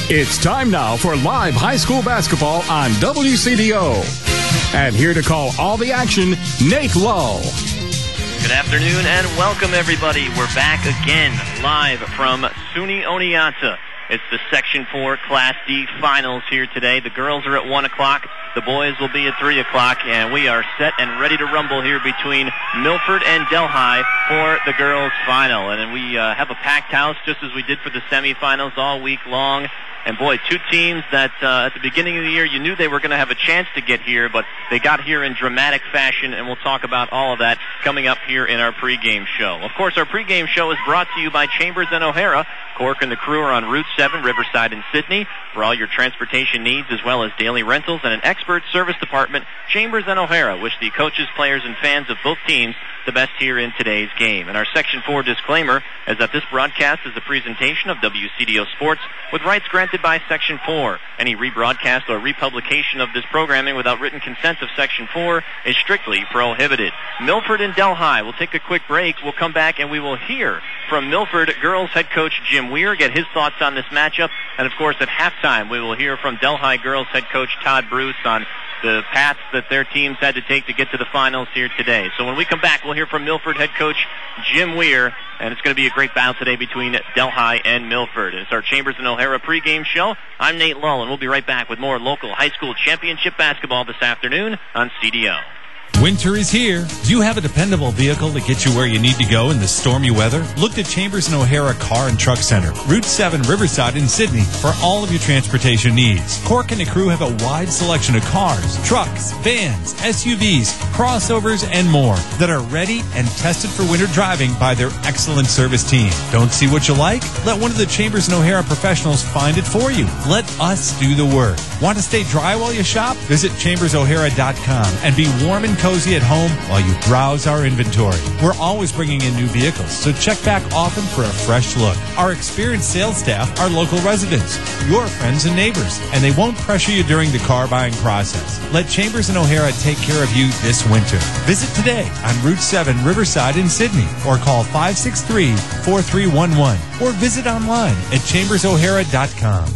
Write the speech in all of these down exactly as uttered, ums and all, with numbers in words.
It's time now for live high school basketball on W C D O. And here to call all the action, Nate Lull. Good afternoon and welcome, everybody. We're back again live from SUNY Oneonta. It's the Section four Class D Finals here today. The girls are at one o'clock. The boys will be at three o'clock. And we are set and ready to rumble here between Milford and Delhi for the girls' final. And we uh, have a packed house just as we did for the semifinals all week long. And boy, two teams that uh, at the beginning of the year you knew they were going to have a chance to get here, but they got here in dramatic fashion, and we'll talk about all of that coming up here in our pregame show. Of course, our pregame show is brought to you by Chambers and O'Hara. Cork and the crew are on Route seven, Riverside and Sydney. For all your transportation needs as well as daily rentals and an expert service department, Chambers and O'Hara wish the coaches, players, and fans of both teams the best here in today's game. And our Section four disclaimer is that this broadcast is a presentation of W C D O Sports with rights granted by Section four. Any rebroadcast or republication of this programming without written consent of Section four is strictly prohibited. Milford and Delhi. We'll take a quick break. We'll come back and we will hear from Milford girls head coach Jim Weir, get his thoughts on this matchup. And of course at halftime we will hear from Delhi girls head coach Todd Bruce on the paths that their teams had to take to get to the finals here today. So when we come back, we'll hear from Milford head coach Jim Weir, and it's going to be a great battle today between Delhi and Milford. It's our Chambers and O'Hara pregame show. I'm Nate Lull, and we'll be right back with more local high school championship basketball this afternoon on C D O. Winter is here. Do you have a dependable vehicle to get you where you need to go in the stormy weather? Look to Chambers and O'Hara Car and Truck Center, Route seven, Riverside and Sydney for all of your transportation needs. Cork and the crew have a wide selection of cars, trucks, vans, S U Vs, crossovers, and more that are ready and tested for winter driving by their excellent service team. Don't see what you like? Let one of the Chambers and O'Hara professionals find it for you. Let us do the work. Want to stay dry while you shop? Visit chambers o'hara dot com and be warm and cozy at home while you browse our inventory. We're always bringing in new vehicles, so check back often for a fresh look. Our experienced sales staff are local residents, your friends and neighbors, and they won't pressure you during the car buying process. Let Chambers and O'Hara take care of you this winter. Visit today on Route seven, Riverside in Sydney, or call five six three, four three one one, or visit online at chambers o'hara dot com.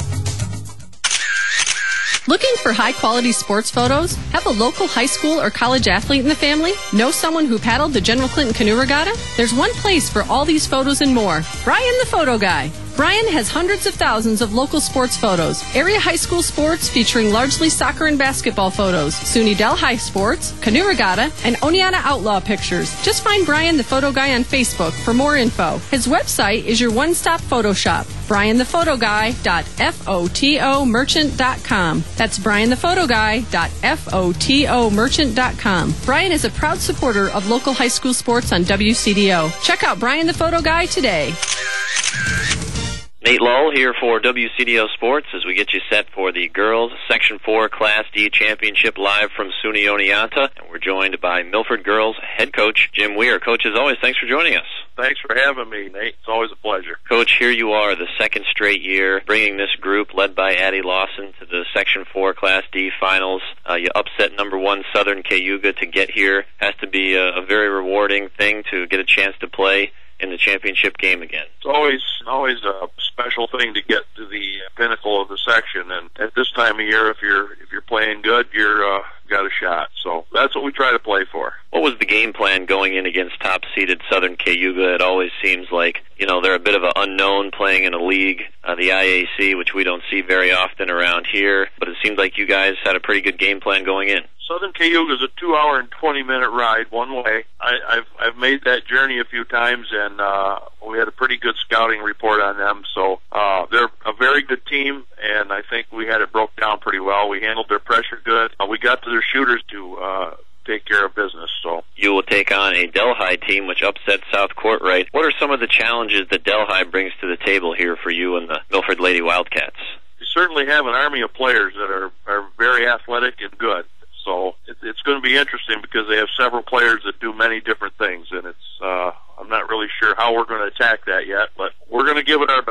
Looking for high-quality sports photos? Have a local high school or college athlete in the family? Know someone who paddled the General Clinton Canoe Regatta? There's one place for all these photos and more. Brian the Photo Guy. Brian has hundreds of thousands of local sports photos, area high school sports featuring largely soccer and basketball photos, SUNY Delhi sports, canoe regatta, and Oneonta outlaw pictures. Just find Brian the Photo Guy on Facebook for more info. His website is your one-stop photo shop, brian the photo guy dot foto merchant dot com. That's brian the photo guy dot foto merchant dot com. Brian is a proud supporter of local high school sports on W C D O. Check out Brian the Photo Guy today. Nate Lull here for W C D O Sports as we get you set for the girls Section four Class D Championship live from SUNY Oneonta. And we're joined by Milford girls head coach Jim Weir. Coach, as always, thanks for joining us. Thanks for having me, Nate. It's always a pleasure. Coach, here you are, the second straight year, bringing this group led by Addie Lawson to the Section four Class D Finals. Uh, you upset number one Southern Cayuga to get here. Has to be a, a very rewarding thing to get a chance to play in the championship game again. It's always always a special thing to get to the pinnacle of the section, and at this time of year, if you're if you're playing good, you're uh, got a shot. So that's what we try to play for. What was the game plan going in against top-seeded Southern Cayuga? It always seems like, you know, they're a bit of an unknown playing in a league, uh, the I A C, which we don't see very often around here, but it seemed like you guys had a pretty good game plan going in. Southern Cayuga is a two hour and twenty minute ride one way. I, I've I've made that journey a few times, and uh, we had a pretty good scouting report on them. So uh, they're a very good team, and I think we had it broke down pretty well. We handled their pressure good. Uh, we got to their shooters to uh, take care of business. So you will take on a Delhi team which upset South Courtright. What are some of the challenges that Delhi brings to the table here for you and the Milford Lady Wildcats? We certainly have an army of players that are are very athletic and good. So it, it's going to be interesting because they have several players that do many different things, and it's uh, I'm not really sure how we're going to attack that yet, but we're going to give it our best.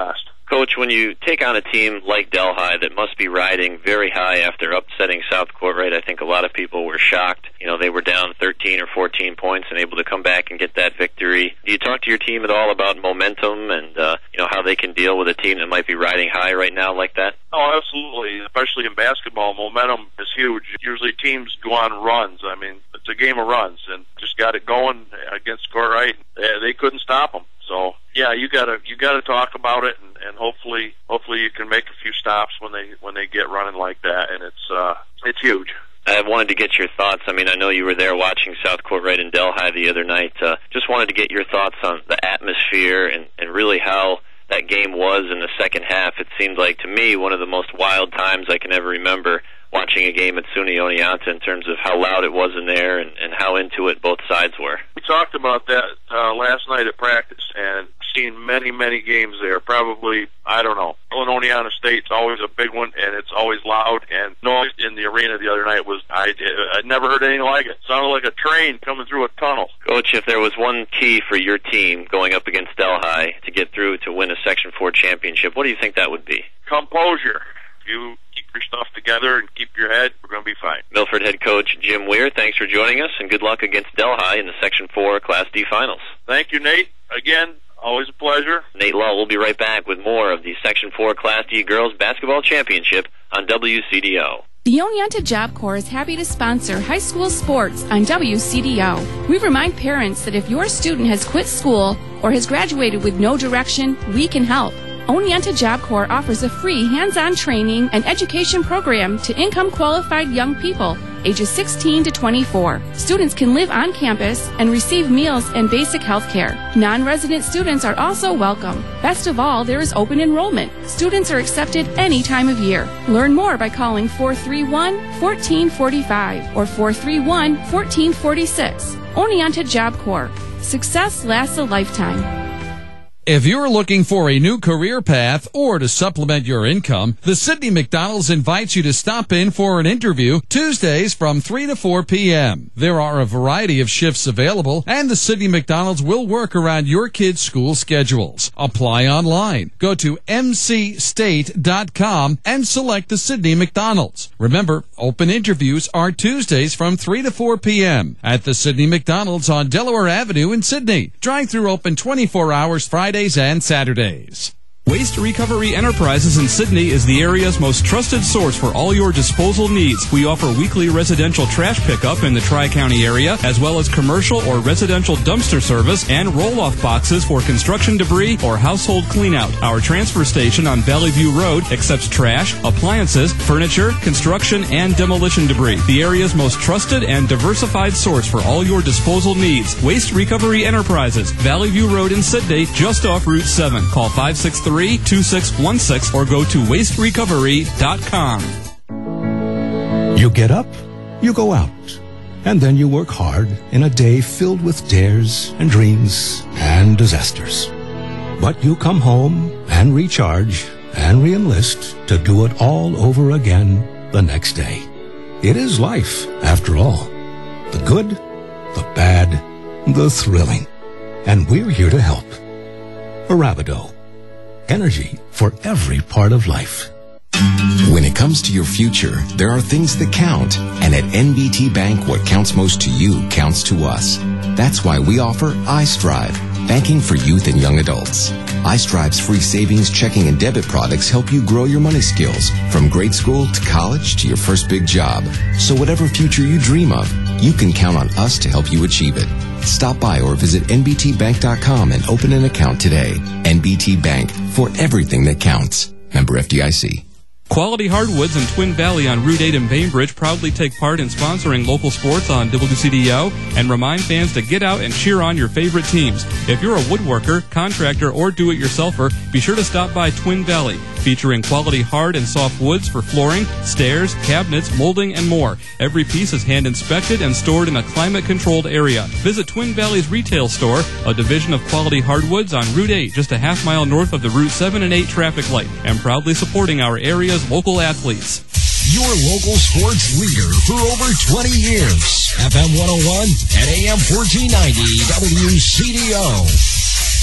Coach, when you take on a team like Delhi that must be riding very high after upsetting South Courtright, I think a lot of people were shocked. You know, they were down thirteen or fourteen points and able to come back and get that victory. Do you talk to your team at all about momentum and, uh, you know, how they can deal with a team that might be riding high right now like that? Oh, absolutely. Especially in basketball, momentum is huge. Usually teams go on runs. I mean, it's a game of runs, and just got it going against Courtright. They couldn't stop them. So yeah, you gotta you gotta talk about it, and, and hopefully hopefully you can make a few stops when they when they get running like that, and it's uh it's huge. I wanted to get your thoughts. I mean, I know you were there watching South Courtright in Delhi the other night. Uh, just wanted to get your thoughts on the atmosphere and, and really how that game was in the second half. It seemed like, to me, one of the most wild times I can ever remember watching a game at SUNY Oneonta in terms of how loud it was in there and, and how into it both sides were. We talked about that uh, last night at practice, and seen many, many games there. Probably, I don't know. Oneonta State's always a big one, and it's always loud. And noise in the arena the other night was, I I'd never heard anything like it. It sounded like a train coming through a tunnel. Coach, if there was one key for your team going up against Delhi to get through to win a Section four championship, what do you think that would be? Composure. If you keep your stuff together and keep your head, we're going to be fine. Milford head coach Jim Weir, thanks for joining us, and good luck against Delhi in the Section four Class D finals. Thank you, Nate. Again, always a pleasure. Nate Law will be right back with more of the Section four Class D Girls Basketball Championship on W C D O. The Oneonta Job Corps is happy to sponsor high school sports on W C D O. We remind parents that if your student has quit school or has graduated with no direction, we can help. Oneonta Job Corps offers a free hands-on training and education program to income-qualified young people ages sixteen to twenty-four. Students can live on campus and receive meals and basic health care. Non-resident students are also welcome. Best of all, there is open enrollment. Students are accepted any time of year. Learn more by calling four three one, one four four five or four three one, one four four six. Oneonta Job Corps. Success lasts a lifetime. If you're looking for a new career path or to supplement your income, the Sidney McDonald's invites you to stop in for an interview Tuesdays from three to four p.m. There are a variety of shifts available, and the Sidney McDonald's will work around your kids' school schedules. Apply online. Go to m c state dot com and select the Sidney McDonald's. Remember, open interviews are Tuesdays from three to four p.m. at the Sidney McDonald's on Delaware Avenue in Sidney. Drive-through open twenty-four hours Friday and Saturdays. Waste Recovery Enterprises in Sidney is the area's most trusted source for all your disposal needs. We offer weekly residential trash pickup in the Tri-County area, as well as commercial or residential dumpster service and roll-off boxes for construction debris or household cleanout. Our transfer station on Valley View Road accepts trash, appliances, furniture, construction, and demolition debris. The area's most trusted and diversified source for all your disposal needs. Waste Recovery Enterprises, Valley View Road in Sidney, just off Route seven. Call five six three, two six one six or go to waste recovery dot com. You get up, you go out, and then you work hard in a day filled with dares and dreams and disasters. But you come home and recharge and re-enlist to do it all over again the next day. It is life, after all. The good, the bad, the thrilling. And we're here to help. Arabido. Energy for every part of life. When it comes to your future, there are things that count. And at N B T Bank, what counts most to you counts to us. That's why we offer iStrive, banking for youth and young adults. iStrive's free savings, checking, and debit products help you grow your money skills from grade school to college to your first big job. So whatever future you dream of, you can count on us to help you achieve it. Stop by or visit N B T bank dot com and open an account today. N B T Bank, for everything that counts. Member F D I C. Quality Hardwoods in Twin Valley on Route eight in Bainbridge proudly take part in sponsoring local sports on W C D O and remind fans to get out and cheer on your favorite teams. If you're a woodworker, contractor, or do-it-yourselfer, be sure to stop by Twin Valley, featuring quality hard and soft woods for flooring, stairs, cabinets, molding, and more. Every piece is hand-inspected and stored in a climate-controlled area. Visit Twin Valley's retail store, a division of Quality Hardwoods on Route eight, just a half mile north of the Route seven and eight traffic light, and proudly supporting our area's local athletes. Your local sports leader for over twenty years. F M one oh one and A M fourteen ninety W C D O.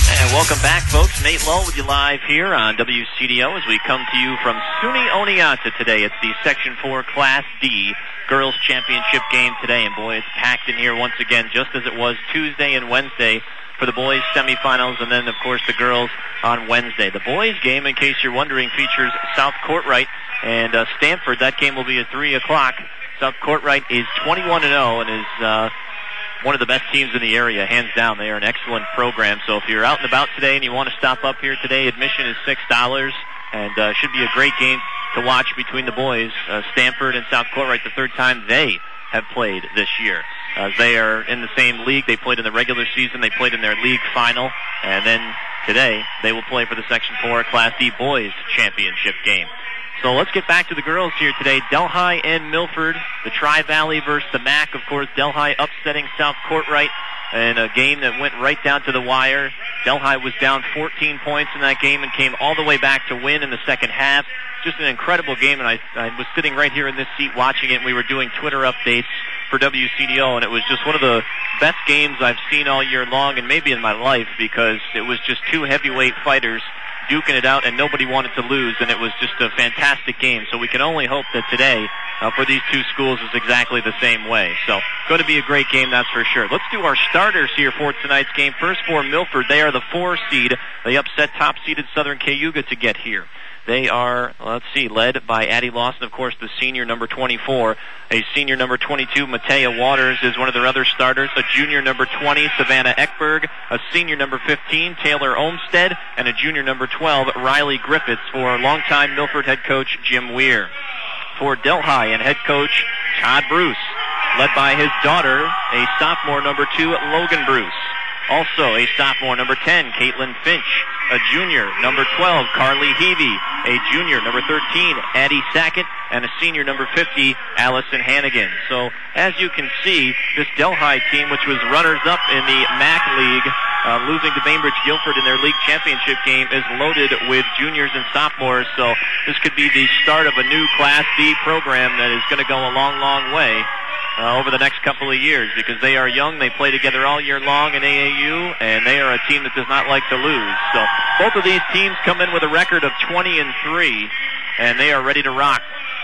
And welcome back, folks. Nate Lowe with you live here on W C D O as we come to you from SUNY Oneonta today. It's the Section four Class D Girls Championship game today. And boy, it's packed in here once again, just as it was Tuesday and Wednesday for the boys' semifinals, and then, of course, the girls on Wednesday. The boys' game, in case you're wondering, features South Courtright and uh, Stanford. That game will be at three o'clock. South Courtright is twenty-one and oh and is uh, one of the best teams in the area, hands down. They are an excellent program. So if you're out and about today and you want to stop up here today, admission is six dollars, and uh, should be a great game to watch between the boys. Uh, Stanford and South Courtright, the third time they have played this year. Uh, they are in the same league. They played in the regular season. They played in their league final. And then today they will play for the Section four Class D Boys Championship game. So let's get back to the girls here today. Delhi and Milford, the Tri-Valley versus the M A C. Of course, Delhi upsetting South Courtright in a game that went right down to the wire. Delhi was down fourteen points in that game and came all the way back to win in the second half. Just an incredible game, and I, I was sitting right here in this seat watching it, and we were doing Twitter updates for W C D O, and it was just one of the best games I've seen all year long and maybe in my life, because it was just two heavyweight fighters duking it out, and nobody wanted to lose, and it was just a fantastic game. So we can only hope that today uh, for these two schools is exactly the same way. So going to be a great game, that's for sure. Let's do our starters here for tonight's game. First for Milford, they are the four seed. They upset top-seeded Southern Cayuga to get here. They are, let's see, led by Addie Lawson, of course, the senior number twenty-four. A senior number twenty-two, Matea Waters, is one of their other starters. A junior number twenty, Savannah Eckberg. A senior number fifteen, Taylor Olmstead. And a junior number twelve, Riley Griffiths, for longtime Milford head coach Jim Weir. For Delhi and head coach Todd Bruce, led by his daughter, a sophomore number two, Logan Bruce. Also a sophomore, number ten, Caitlin Finch. A junior, number twelve, Carly Heavey. A junior, number thirteen, Addie Sackett. And a senior, number fifty, Allison Hannigan. So, as you can see, this Delhi team, which was runners-up in the M A C League, uh, losing to Bainbridge Guilford in their league championship game, is loaded with juniors and sophomores. So, this could be the start of a new Class D program that is going to go a long, long way Uh, over the next couple of years, because they are young. They play together all year long in A A U, and they are a team that does not like to lose. So both of these teams come in with a record of twenty and three, and they are ready to rock.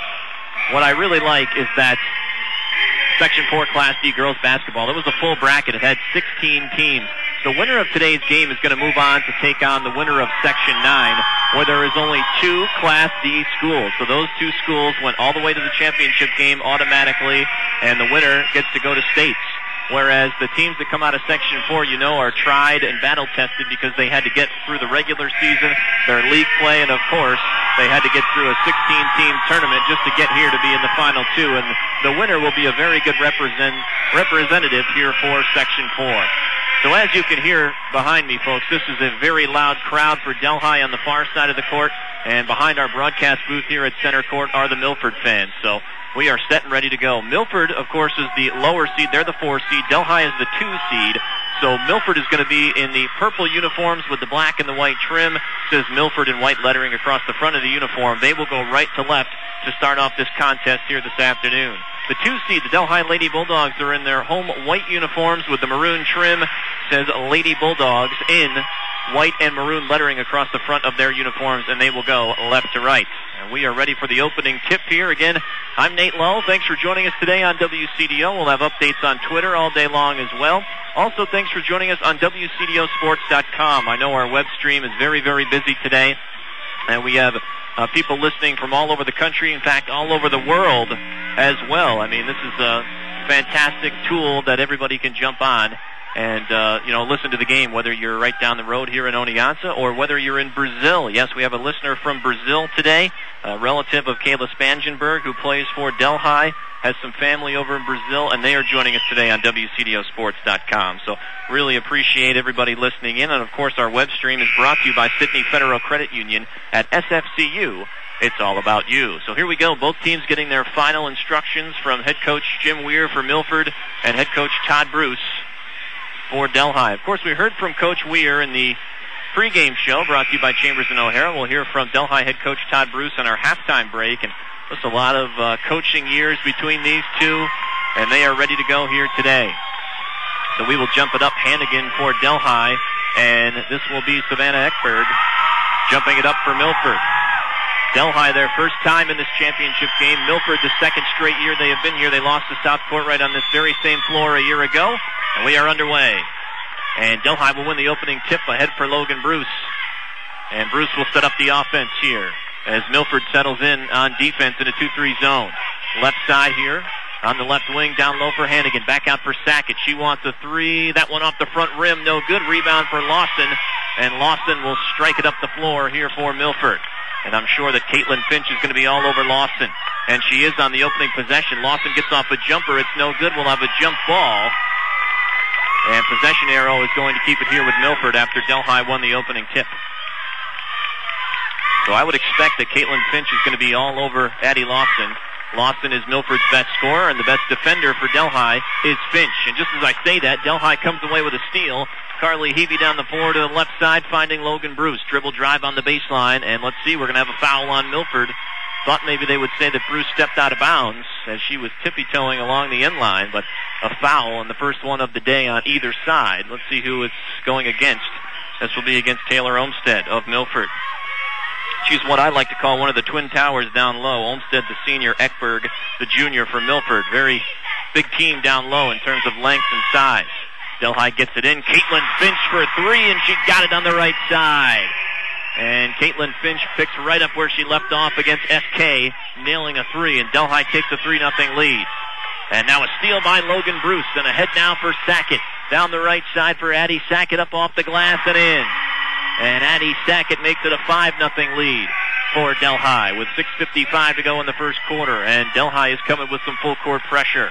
What I really like is that Section four Class D girls basketball, it was a full bracket. It had sixteen teams. The winner of today's game is going to move on to take on the winner of Section nine, where there is only two Class D schools. So those two schools went all the way to the championship game automatically, and the winner gets to go to states. Whereas the teams that come out of Section four, you know, are tried and battle-tested because they had to get through the regular season, their league play, and, of course, they had to get through a sixteen-team tournament just to get here to be in the Final Two. And the winner will be a very good represent, representative here for Section four. So as you can hear behind me, folks, this is a very loud crowd for Delhi on the far side of the court, and behind our broadcast booth here at center court are the Milford fans. So we are set and ready to go. Milford, of course, is the lower seed. They're the four seed. Delhi is the two seed. So Milford is going to be in the purple uniforms with the black and the white trim. It says Milford in white lettering across the front of the uniform. They will go right to left to start off this contest here this afternoon. The two seed, the Delhi Lady Bulldogs, are in their home white uniforms with the maroon trim. It says Lady Bulldogs in white and maroon lettering across the front of their uniforms, and they will go left to right. And we are ready for the opening tip here. Again, I'm Nate Lowe. Thanks for joining us today on W C D O. We'll have updates on Twitter all day long as well. Also, thanks for joining us on W C D O sports dot com. I know our web stream is very, very busy today, and we have uh, people listening from all over the country, in fact, all over the world as well. I mean, this is a fantastic tool that everybody can jump on and, uh, you know, listen to the game, whether you're right down the road here in Oneonta or whether you're in Brazil. Yes, we have a listener from Brazil today, a relative of Kayla Spangenberg, who plays for Delhi, has some family over in Brazil, and they are joining us today on W C D O sports dot com. So really appreciate everybody listening in. And, of course, our web stream is brought to you by Sydney Federal Credit Union at S F C U. It's all about you. So here we go. Both teams getting their final instructions from head coach Jim Weir for Milford and head coach Todd Bruce for Delhi. Of course, we heard from Coach Weir in the pregame show brought to you by Chambers and O'Hara. We'll hear from Delhi head coach Todd Bruce on our halftime break. And just a lot of uh, coaching years between these two, and they are ready to go here today. So we will jump it up. Hannigan for Delhi and this will be Savannah Ekberg jumping it up for Milford. Delhi, their first time in this championship game. Milford, the second straight year they have been here. They lost to South Court right on this very same floor a year ago, and we are underway. And Delhi will win the opening tip ahead for Logan Bruce. And Bruce will set up the offense here as Milford settles in on defense in a two three zone. Left side here on the left wing, down low for Hannigan. Back out for Sackett. She wants a three. That one off the front rim. No good. Rebound for Lawson. And Lawson will strike it up the floor here for Milford. And I'm sure that Caitlin Finch is going to be all over Lawson. And she is on the opening possession. Lawson gets off a jumper. It's no good. We'll have a jump ball. And possession arrow is going to keep it here with Milford after Delhi won the opening tip. So I would expect that Caitlin Finch is going to be all over Addie Lawson. Lawson is Milford's best scorer, and the best defender for Delhi is Finch. And just as I say that, Delhi comes away with a steal. Carly Heavey down the floor to the left side, finding Logan Bruce. Dribble drive on the baseline, and let's see, we're going to have a foul on Milford. Thought maybe they would say that Bruce stepped out of bounds as she was tippy-toeing along the end line, but a foul on the first one of the day on either side. Let's see who it's going against. This will be against Taylor Olmstead of Milford. She's what I like to call one of the twin towers down low. Olmstead, the senior, Ekberg, the junior for Milford. Very big team down low in terms of length and size. Delhi gets it in. Caitlin Finch for three, and she got it on the right side. And Caitlin Finch picks right up where she left off against S K, nailing a three, and Delhi takes a three nothing lead. And now a steal by Logan Bruce, and a head now for Sackett. Down the right side for Addie Sackett, up off the glass and in. And Addie Sackett makes it a five nothing lead for Delhi with six fifty-five to go in the first quarter. And Delhi is coming with some full court pressure.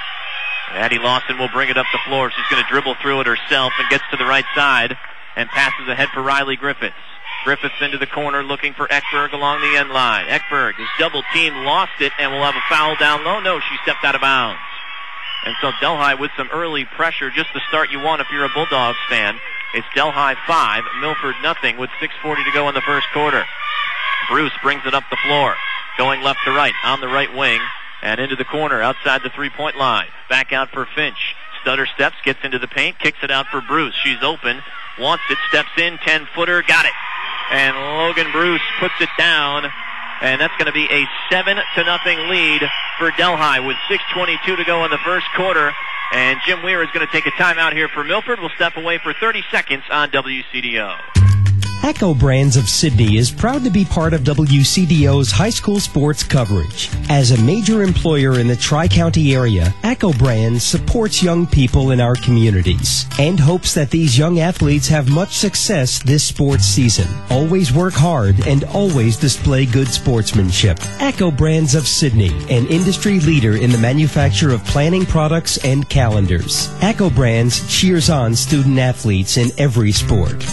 Addie Lawson will bring it up the floor. She's going to dribble through it herself and gets to the right side and passes ahead for Riley Griffiths. Griffiths into the corner looking for Ekberg along the end line. Ekberg is double teamed, lost it, and will have a foul down low. No, she stepped out of bounds. And so Delhi with some early pressure, just the start you want if you're a Bulldogs fan. It's Delhi five, Milford nothing with six forty to go in the first quarter. Bruce brings it up the floor, going left to right on the right wing and into the corner outside the three-point line. Back out for Finch. Stutter steps, gets into the paint, kicks it out for Bruce. She's open, wants it, steps in, ten-footer, got it. And Logan Bruce puts it down, and that's going to be a seven to nothing lead for Delhi with six twenty-two to go in the first quarter. And Jim Weir is going to take a timeout here for Milford. We'll step away for thirty seconds on W C D O. Echo Brands of Sydney is proud to be part of W C D O's high school sports coverage. As a major employer in the Tri-County area, Echo Brands supports young people in our communities and hopes that these young athletes have much success this sports season. Always work hard and always display good sportsmanship. Echo Brands of Sydney, an industry leader in the manufacture of planning products and calendars. Echo Brands cheers on student athletes in every sport.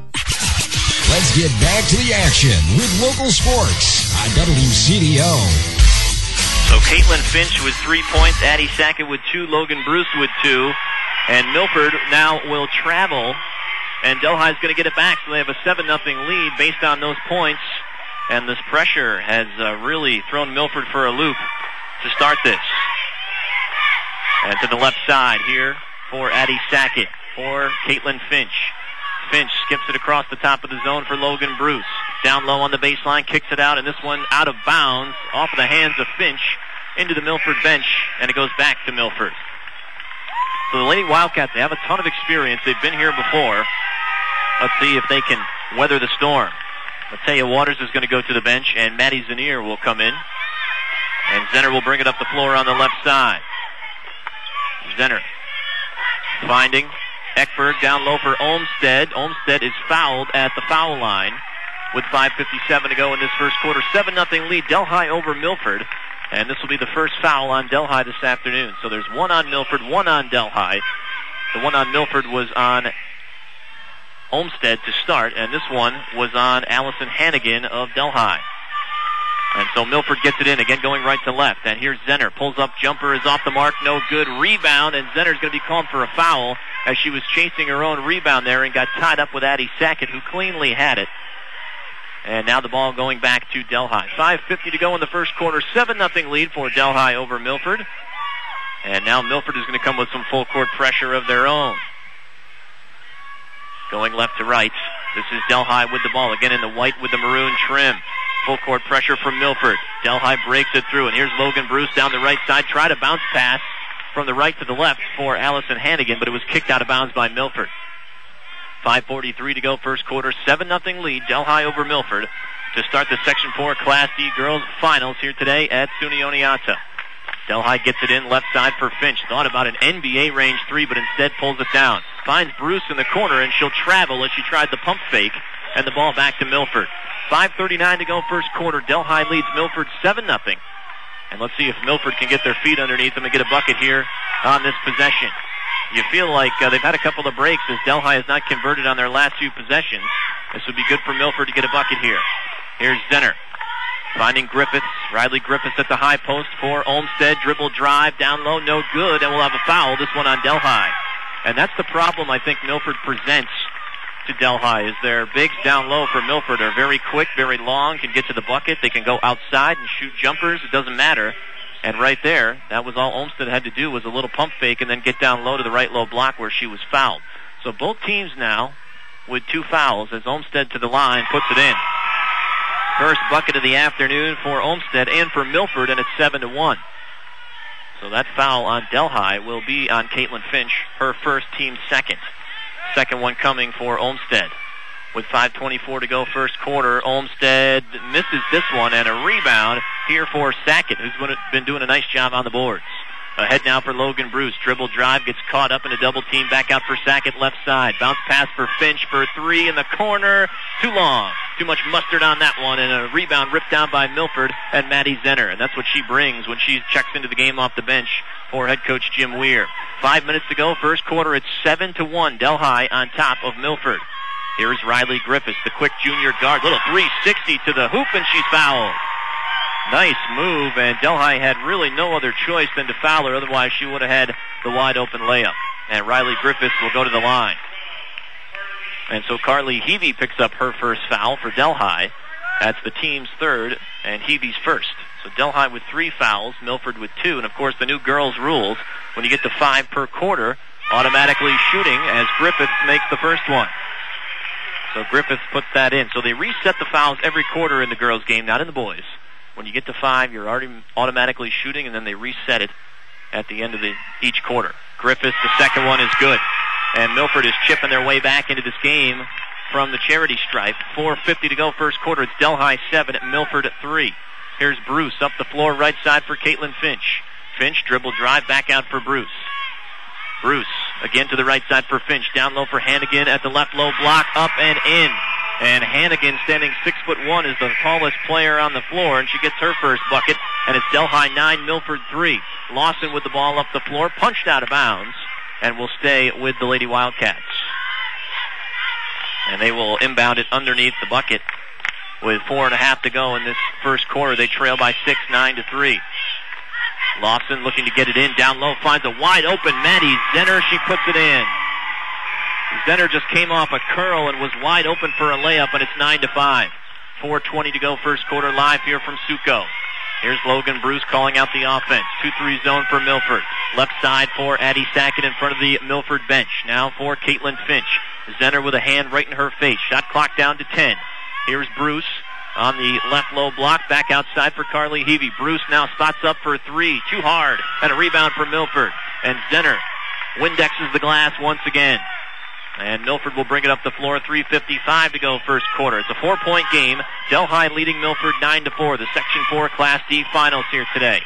Let's get back to the action with local sports on W C D O. So Caitlin Finch with three points, Addie Sackett with two, Logan Bruce with two, and Milford now will travel, and Delhi's going to get it back, so they have a seven nothing lead based on those points, and this pressure has uh, really thrown Milford for a loop to start this. And to the left side here for Addie Sackett, for Caitlin Finch. Finch skips it across the top of the zone for Logan Bruce. Down low on the baseline, kicks it out, and this one out of bounds, off of the hands of Finch, into the Milford bench, and it goes back to Milford. So the Lady Wildcats, they have a ton of experience. They've been here before. Let's see if they can weather the storm. Matea Waters is going to go to the bench, and Maddie Zanier will come in. And Zenner will bring it up the floor on the left side. Zenner finding Ekberg down low for Olmstead. Olmstead is fouled at the foul line with five fifty-seven to go in this first quarter. seven nothing lead, Delhi over Milford. And this will be the first foul on Delhi this afternoon. So there's one on Milford, one on Delhi. The one on Milford was on Olmstead to start, and this one was on Allison Hannigan of Delhi. And so Milford gets it in, again going right to left. And here's Zenner. Pulls up, jumper is off the mark, no good. Rebound, and Zenner's going to be called for a foul as she was chasing her own rebound there and got tied up with Addie Sackett, who cleanly had it. And now the ball going back to Delhi. five fifty to go in the first quarter. seven nothing lead for Delhi over Milford. And now Milford is going to come with some full court pressure of their own. Going left to right. This is Delhi with the ball. Again in the white with the maroon trim. Full court pressure from Milford. Delhi breaks it through, and here's Logan Bruce down the right side. Try to bounce pass from the right to the left for Allison Hannigan, but it was kicked out of bounds by Milford. five forty-three to go, first quarter. seven nothing lead, Delhi over Milford to start the Section four Class D Girls Finals here today at SUNY Oneonta. Delhi gets it in left side for Finch. Thought about an N B A range three, but instead pulls it down. Finds Bruce in the corner, and she'll travel as she tried the pump fake, and the ball back to Milford. five thirty-nine to go, first quarter. Delhi leads Milford seven nothing. And let's see if Milford can get their feet underneath them and get a bucket here on this possession. You feel like uh, they've had a couple of breaks as Delhi has not converted on their last few possessions. This would be good for Milford to get a bucket here. Here's Zenner. Finding Griffiths. Riley Griffiths at the high post for Olmsted. Dribble drive down low, no good, and we'll have a foul. This one on Delhi. And that's the problem I think Milford presents to Delhi, is their bigs down low for Milford are very quick, very long, can get to the bucket. They can go outside and shoot jumpers. It doesn't matter. And right there, that was all Olmsted had to do, was a little pump fake and then get down low to the right low block where she was fouled. So both teams now with two fouls as Olmsted to the line puts it in. First bucket of the afternoon for Olmsted and for Milford, and it's seven to one. So that foul on Delhi will be on Caitlin Finch, her first, team second. Second one coming for Olmsted. With five twenty-four to go, first quarter, Olmsted misses this one, and a rebound here for Sackett, who's been doing a nice job on the boards. Ahead now for Logan Bruce. Dribble drive, gets caught up in a double team. Back out for Sackett, left side. Bounce pass for Finch for three in the corner. Too long. Too much mustard on that one, and a rebound ripped down by Milford and Maddie Zenner. And that's what she brings when she checks into the game off the bench for head coach Jim Weir. Five minutes to go, first quarter. It's seven to one. Delhi on top of Milford. Here's Riley Griffiths, the quick junior guard. Little three sixty to the hoop, and she's fouled. Nice move, and Delhi had really no other choice than to foul her. Otherwise, she would have had the wide-open layup. And Riley Griffiths will go to the line. And so Carly Heavey picks up her first foul for Delhi. That's the team's third, and Heavey's first. So Delhi with three fouls, Milford with two. And, of course, the new girls' rules, when you get to five per quarter, automatically shooting as Griffiths makes the first one. So Griffiths puts that in. So they reset the fouls every quarter in the girls' game, not in the boys'. When you get to five, you're already automatically shooting, and then they reset it at the end of the, each quarter. Griffiths, the second one is good. And Milford is chipping their way back into this game from the charity stripe. four fifty to go, first quarter. It's Delhi seven, at Milford at three. Here's Bruce up the floor, right side for Caitlin Finch. Finch, dribble drive, back out for Bruce. Bruce, again to the right side for Finch. Down low for Hannigan at the left low block, up and in. And Hannigan, standing six foot one, is the tallest player on the floor, and she gets her first bucket. And it's Delhi nine, Milford three. Lawson with the ball up the floor, punched out of bounds, and will stay with the Lady Wildcats. And they will inbound it underneath the bucket with four and a half to go in this first quarter. They trail by six, nine to three. Lawson looking to get it in, down low, finds a wide open Maddie Zenner. She puts it in. Zenner just came off a curl and was wide open for a layup, and it's nine to five. four twenty to go, first quarter, live here from Suco. Here's Logan Bruce calling out the offense. two three zone for Milford. Left side for Addie Sackett in front of the Milford bench. Now for Caitlin Finch. Zenner with a hand right in her face. Shot clock down to ten. Here's Bruce on the left low block. Back outside for Carly Heavey. Bruce now spots up for three. Too hard. And a rebound for Milford. And Zenner Windexes the glass once again. And Milford will bring it up the floor. three fifty-five to go, first quarter. It's a four-point game. Delhi leading Milford nine to four. The Section four Class D Finals here today.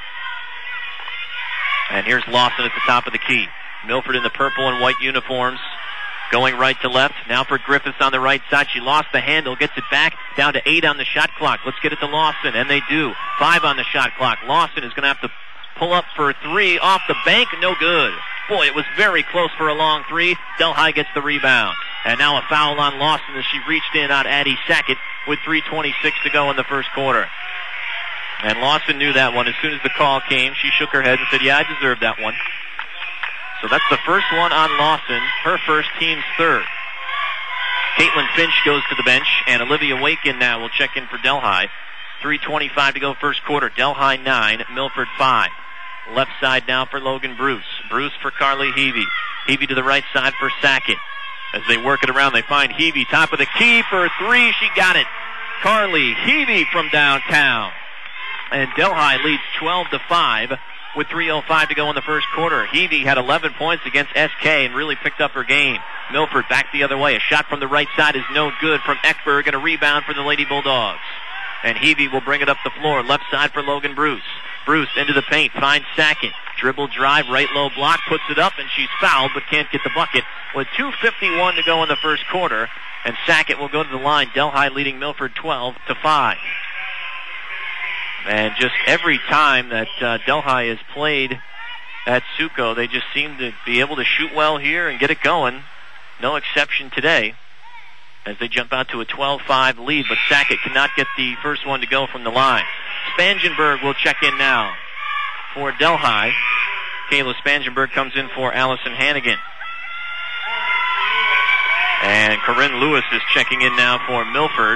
And here's Lawson at the top of the key. Milford in the purple and white uniforms, going right to left. Now for Griffiths on the right side. She lost the handle, gets it back, down to eight on the shot clock. Let's get it to Lawson, and they do. Five on the shot clock. Lawson is going to have to pull up for three off the bank. No good. Boy, it was very close for a long three. Delhi gets the rebound. And now a foul on Lawson as she reached in on Addie Sackett with three twenty-six to go in the first quarter. And Lawson knew that one. As soon as the call came, she shook her head and said, yeah, I deserved that one. So that's the first one on Lawson, her first, team's third. Caitlin Finch goes to the bench, and Olivia Wakin now will check in for Delhi. three twenty-five to go, first quarter. Delhi nine, Milford five. Left side now for Logan Bruce. Bruce for Carly Heavey. Heavey to the right side for Sackett. As they work it around, they find Heavey, top of the key for three. She got it. Carly Heavey from downtown. And Delhi leads twelve to five with three oh five to go in the first quarter. Heavey had eleven points against S K and really picked up her game. Milford back the other way. A shot from the right side is no good from Eckberg, and a rebound for the Lady Bulldogs. And Heavey will bring it up the floor. Left side for Logan Bruce. Bruce into the paint, finds Sackett. Dribble drive, right low block, puts it up, and she's fouled but can't get the bucket. With two fifty-one to go in the first quarter, and Sackett will go to the line. Delhi leading Milford twelve to five. And just every time that uh, Delhi has played at Suco, they just seem to be able to shoot well here and get it going. No exception today as they jump out to a twelve five lead, but Sackett cannot get the first one to go from the line. Spangenberg will check in now for Delhi. Kayla Spangenberg comes in for Allison Hannigan. And Corinne Lewis is checking in now for Milford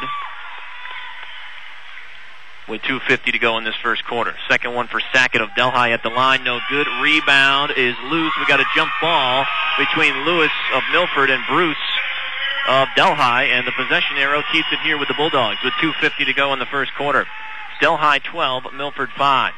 with two fifty to go in this first quarter. Second one for Sackett of Delhi at the line. No good. Rebound is loose. We got a jump ball between Lewis of Milford and Bruce of Delhi, and the possession arrow keeps it here with the Bulldogs with two fifty to go in the first quarter. Delhi twelve, Milford five.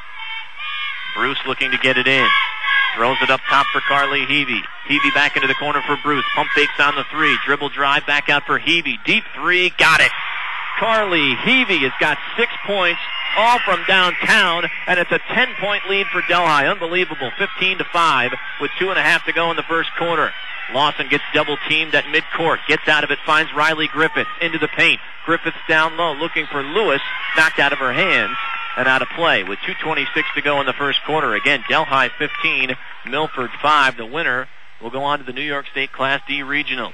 Bruce looking to get it in. Throws it up top for Carly Heavey. Heavey back into the corner for Bruce. Pump fakes on the three. Dribble drive back out for Heavey. Deep three. Got it. Carly Heavey has got six points, all from downtown, and it's a ten-point lead for Delhi. Unbelievable. fifteen to five with two and a half to go in the first quarter. Lawson gets double-teamed at midcourt. Gets out of it. Finds Riley Griffiths into the paint. Griffiths down low looking for Lewis. Knocked out of her hands and out of play with two twenty-six to go in the first quarter. Again, Delhi fifteen, Milford five. The winner will go on to the New York State Class D Regionals.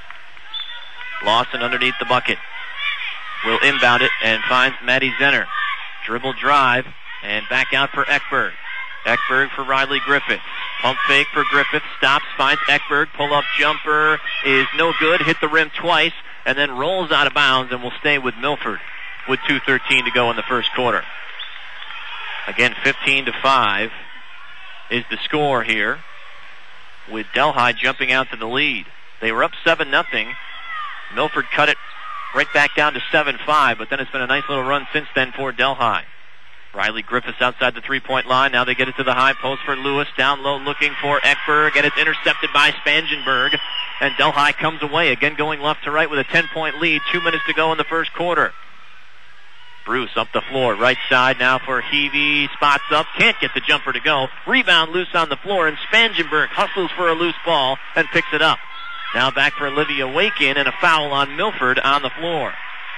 Lawson underneath the bucket. Will inbound it and finds Maddie Zenner. Dribble drive and back out for Eckberg. Eckberg for Riley Griffiths. Pump fake for Griffiths. Stops, finds Eckberg. Pull-up jumper is no good. Hit the rim twice and then rolls out of bounds and will stay with Milford with two thirteen to go in the first quarter. Again, fifteen to five is the score here, with Delhi jumping out to the lead. They were up seven nothing. Milford cut it right back down to seven five, but then it's been a nice little run since then for Delhi. Riley Griffiths outside the three-point line. Now they get it to the high post for Lewis. Down low looking for Eckberg, and it's intercepted by Spangenberg. And Delhi comes away, again going left to right with a ten-point lead. Two minutes to go in the first quarter. Bruce up the floor, right side now for Heavey. Spots up, can't get the jumper to go. Rebound loose on the floor, and Spangenberg hustles for a loose ball and picks it up. Now back for Olivia Wakin, and a foul on Milford on the floor.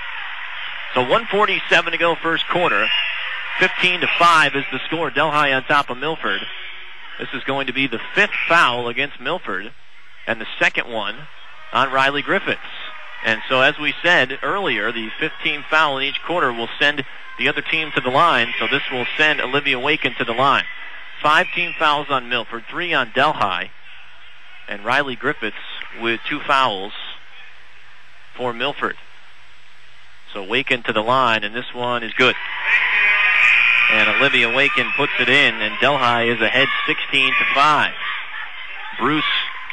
So one forty-seven to go first quarter. fifteen to five is the score. Delhi on top of Milford. This is going to be the fifth foul against Milford, and the second one on Riley Griffiths. And so as we said earlier, the fifteenth foul in each quarter will send the other team to the line, so this will send Olivia Wakin to the line. Five team fouls on Milford, three on Delhi, and Riley Griffiths with two fouls for Milford. So Wakin to the line, and this one is good. And Olivia Wakin puts it in, and Delhi is ahead sixteen to five. Bruce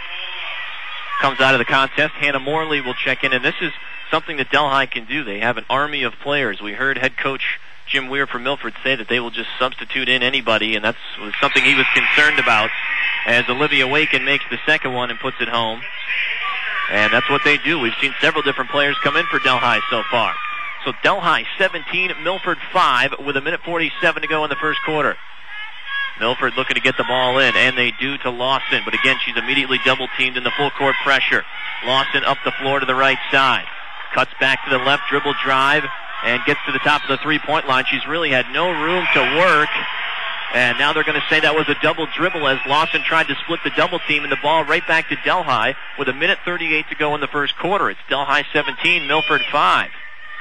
comes out of the contest. Hannah Morley will check in, and this is something that Delhi can do. They have an army of players. We heard head coach Jim Weir from Milford say that they will just substitute in anybody, and that's something he was concerned about as Olivia Wakin makes the second one and puts it home. And that's what they do. We've seen several different players come in for Delhi so far. So Delhi seventeen, Milford five, with a minute forty-seven to go in the first quarter. Milford looking to get the ball in, and they do to Lawson. But again, she's immediately double-teamed in the full-court pressure. Lawson up the floor to the right side. Cuts back to the left, dribble drive, and gets to the top of the three-point line. She's really had no room to work. And now they're going to say that was a double dribble as Lawson tried to split the double team, and the ball right back to Delhi with a minute thirty-eight to go in the first quarter. It's Delhi seventeen, Milford five.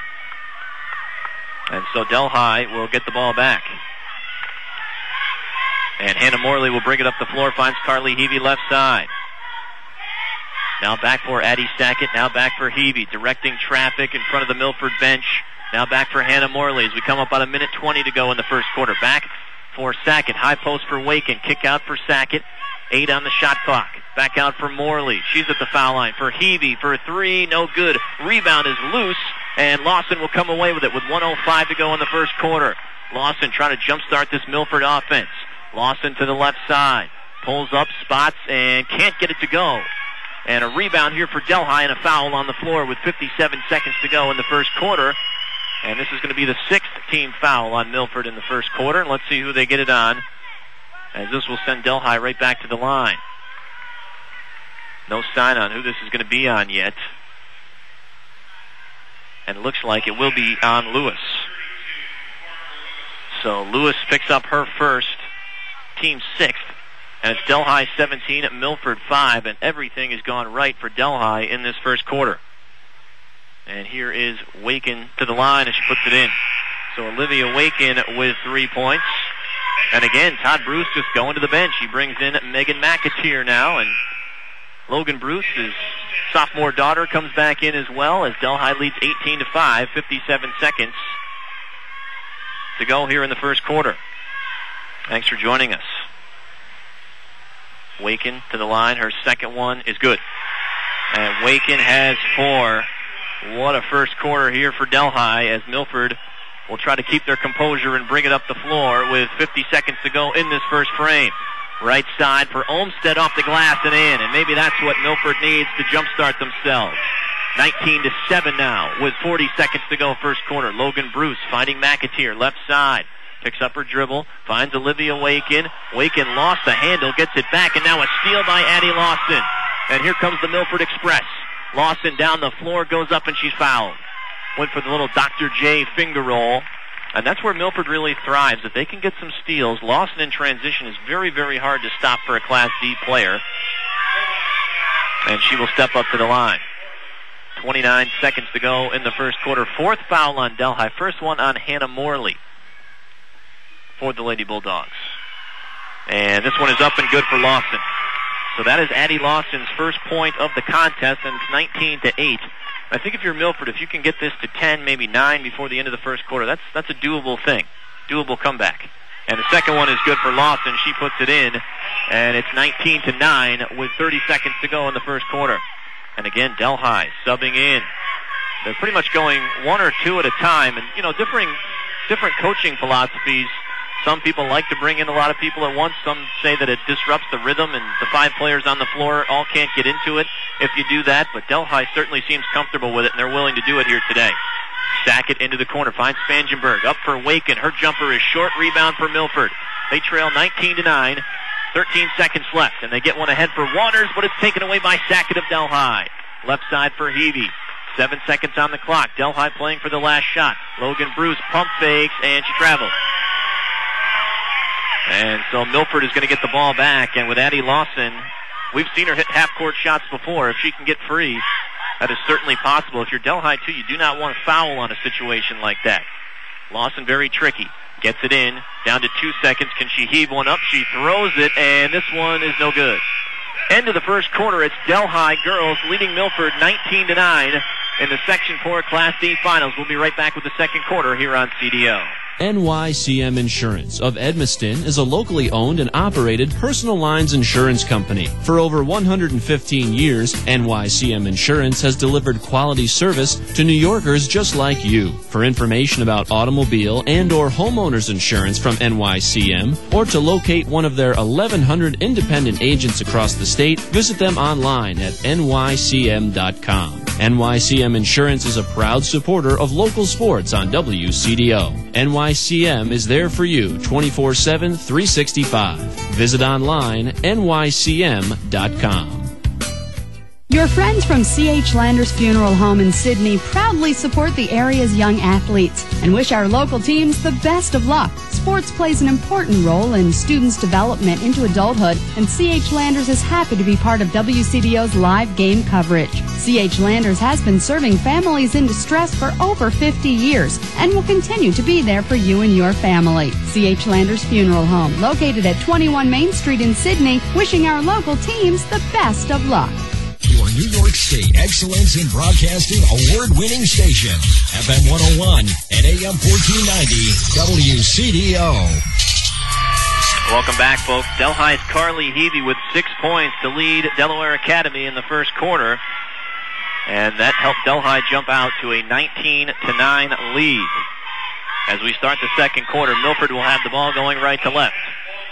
And so Delhi will get the ball back. And Hannah Morley will bring it up the floor, finds Carly Heavey left side. Now back for Addie Sackett, now back for Heavey, directing traffic in front of the Milford bench. Now back for Hannah Morley as we come up on a minute twenty to go in the first quarter. Back for Sackett, high post for Wakin, kick out for Sackett. Eight on the shot clock. Back out for Morley. She's at the foul line for Hebe for three. No good. Rebound is loose, and Lawson will come away with it with one oh five to go in the first quarter. Lawson trying to jumpstart this Milford offense. Lawson to the left side. Pulls up, spots, and can't get it to go. And a rebound here for Delhi and a foul on the floor with fifty-seven seconds to go in the first quarter. And this is going to be the sixth team foul on Milford in the first quarter. And let's see who they get it on, as this will send Delhi right back to the line. No sign on who this is going to be on yet. And it looks like it will be on Lewis. So Lewis picks up her first, team sixth. And it's Delhi seventeen at Milford five, and everything has gone right for Delhi in this first quarter. And here is Waken to the line, and she puts it in. So Olivia Waken with three points. And again, Todd Bruce just going to the bench. He brings in Megan McAteer now, and Logan Bruce, his sophomore daughter, comes back in as well as Delhi leads eighteen to five, fifty-seven seconds to go here in the first quarter. Thanks for joining us. Waken to the line. Her second one is good. And Waken has four. What a first quarter here for Delhi, as Milford will try to keep their composure and bring it up the floor with fifty seconds to go in this first frame. Right side for Olmsted off the glass and in, and maybe that's what Milford needs to jumpstart themselves. nineteen to seven now with forty seconds to go first quarter. Logan Bruce finding McAteer left side. Picks up her dribble, finds Olivia Waken. Waken lost the handle, gets it back, and now a steal by Addie Lawson. And here comes the Milford Express. Lawson down the floor, goes up, and she's fouled. Went for the little Doctor J finger roll. And that's where Milford really thrives. If they can get some steals, Lawson in transition is very, very hard to stop for a Class D player. And she will step up to the line. twenty-nine seconds to go in the first quarter. Fourth foul on Delhi. First one on Hannah Morley for the Lady Bulldogs. And this one is up and good for Lawson. So that is Addie Lawson's first point of the contest, and it's nineteen to eight. I think if you're Milford, if you can get this to ten, maybe nine before the end of the first quarter, that's that's a doable thing, doable comeback. And the second one is good for Lawson. She puts it in, and it's nineteen to nine with thirty seconds to go in the first quarter. And again, Delhi subbing in. They're pretty much going one or two at a time, and you know, differing different coaching philosophies. Some people like to bring in a lot of people at once. Some say that it disrupts the rhythm, and the five players on the floor all can't get into it if you do that. But Delhi certainly seems comfortable with it, and they're willing to do it here today. Sackett into the corner, finds Spangenberg. Up for Waken. Her jumper is short. Rebound for Milford. They trail nineteen to nine. thirteen seconds left, and they get one ahead for Waters, but it's taken away by Sackett of Delhi. Left side for Hebe. Seven seconds on the clock. Delhi playing for the last shot. Logan Bruce pump fakes, and she travels. And so Milford is going to get the ball back, and with Addie Lawson, we've seen her hit half-court shots before. If she can get free, that is certainly possible. If you're Delhi, too, you do not want to foul on a situation like that. Lawson very tricky. Gets it in. Down to two seconds. Can she heave one up? She throws it, and this one is no good. End of the first quarter. It's Delhi girls leading Milford nineteen to nine in the Section four Class D Finals. We'll be right back with the second quarter here on C D O. N Y C M Insurance of Edmiston is a locally owned and operated personal lines insurance company. For over one hundred fifteen years, N Y C M Insurance has delivered quality service to New Yorkers just like you. For information about automobile and or homeowners insurance from N Y C M, or to locate one of their eleven hundred independent agents across the state, visit them online at N Y C M dot com. N Y C M Insurance is a proud supporter of local sports on W C D O. N Y C M is there for you twenty-four seven, three sixty-five. Visit online, N Y C M dot com. Your friends from C H Landers Funeral Home in Sydney proudly support the area's young athletes and wish our local teams the best of luck. Sports plays an important role in students' development into adulthood, and C H Landers is happy to be part of W C D O's live game coverage. C H Landers has been serving families in distress for over fifty years and will continue to be there for you and your family. C H Landers Funeral Home, located at twenty-one Main Street in Sydney, wishing our local teams the best of luck. Your New York State Excellence in Broadcasting award-winning station, F M one oh one and A M fourteen ninety, W C D O. Welcome back, folks. Delhi's Carly Heavey with six points to lead Delaware Academy in the first quarter. And that helped Delhi jump out to a nineteen to nine lead. As we start the second quarter, Milford will have the ball going right to left.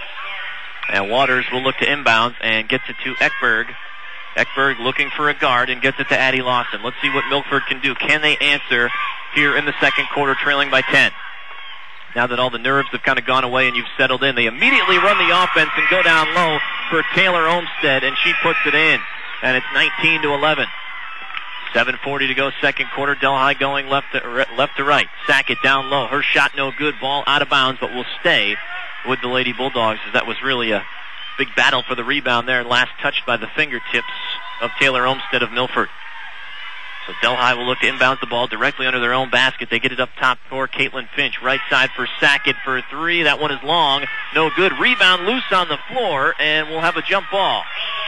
And Waters will look to inbounds and gets it to Eckberg. Eckberg looking for a guard and gets it to Addie Lawson. Let's see what Milford can do. Can they answer here in the second quarter, trailing by ten? Now that all the nerves have kind of gone away and you've settled in, they immediately run the offense and go down low for Taylor Olmstead, and she puts it in. And it's nineteen to eleven. seven forty to go, second quarter. Delhi going left to, left to right. Sackett down low. Her shot no good. Ball out of bounds, but will stay with the Lady Bulldogs, as that was really a big battle for the rebound there. Last touched by the fingertips of Taylor Olmstead of Milford. So Delhi will look to inbound the ball directly under their own basket. They get it up top for Caitlin Finch. Right side for Sackett for three. That one is long. No good. Rebound loose on the floor, and we'll have a jump ball.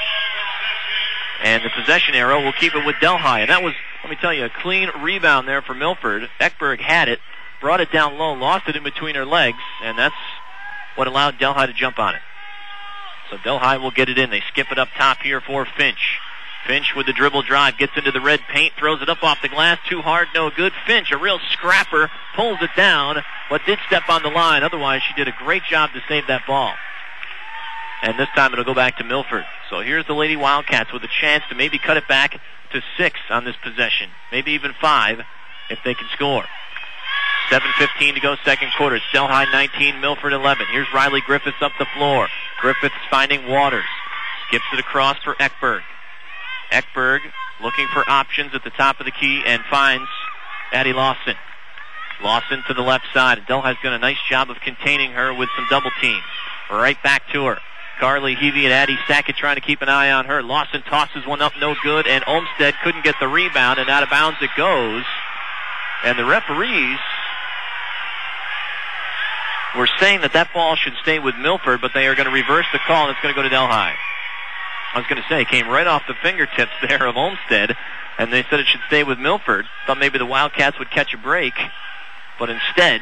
And the possession arrow will keep it with Delhi. And that was, let me tell you, a clean rebound there for Milford. Eckberg had it, brought it down low, lost it in between her legs, and that's what allowed Delhi to jump on it. So Delhi will get it in. They skip it up top here for Finch. Finch with the dribble drive, gets into the red paint, throws it up off the glass, too hard, no good. Finch, a real scrapper, pulls it down, but did step on the line. Otherwise, she did a great job to save that ball. And this time it'll go back to Milford. So here's the Lady Wildcats with a chance to maybe cut it back to six on this possession. Maybe even five if they can score. seven fifteen to go, second quarter. It's Delhi nineteen, Milford eleven. Here's Riley Griffiths up the floor. Griffiths finding Waters. Skips it across for Eckberg. Eckberg looking for options at the top of the key and finds Addie Lawson. Lawson to the left side. Delhi's done a nice job of containing her with some double teams. Right back to her. Carly Heavey and Addie Sackett trying to keep an eye on her. Lawson tosses one up, no good, and Olmstead couldn't get the rebound, and out of bounds it goes. And the referees were saying that that ball should stay with Milford, but they are going to reverse the call, and it's going to go to Delhi. I was going to say, it came right off the fingertips there of Olmstead, and they said it should stay with Milford. Thought maybe the Wildcats would catch a break, but instead,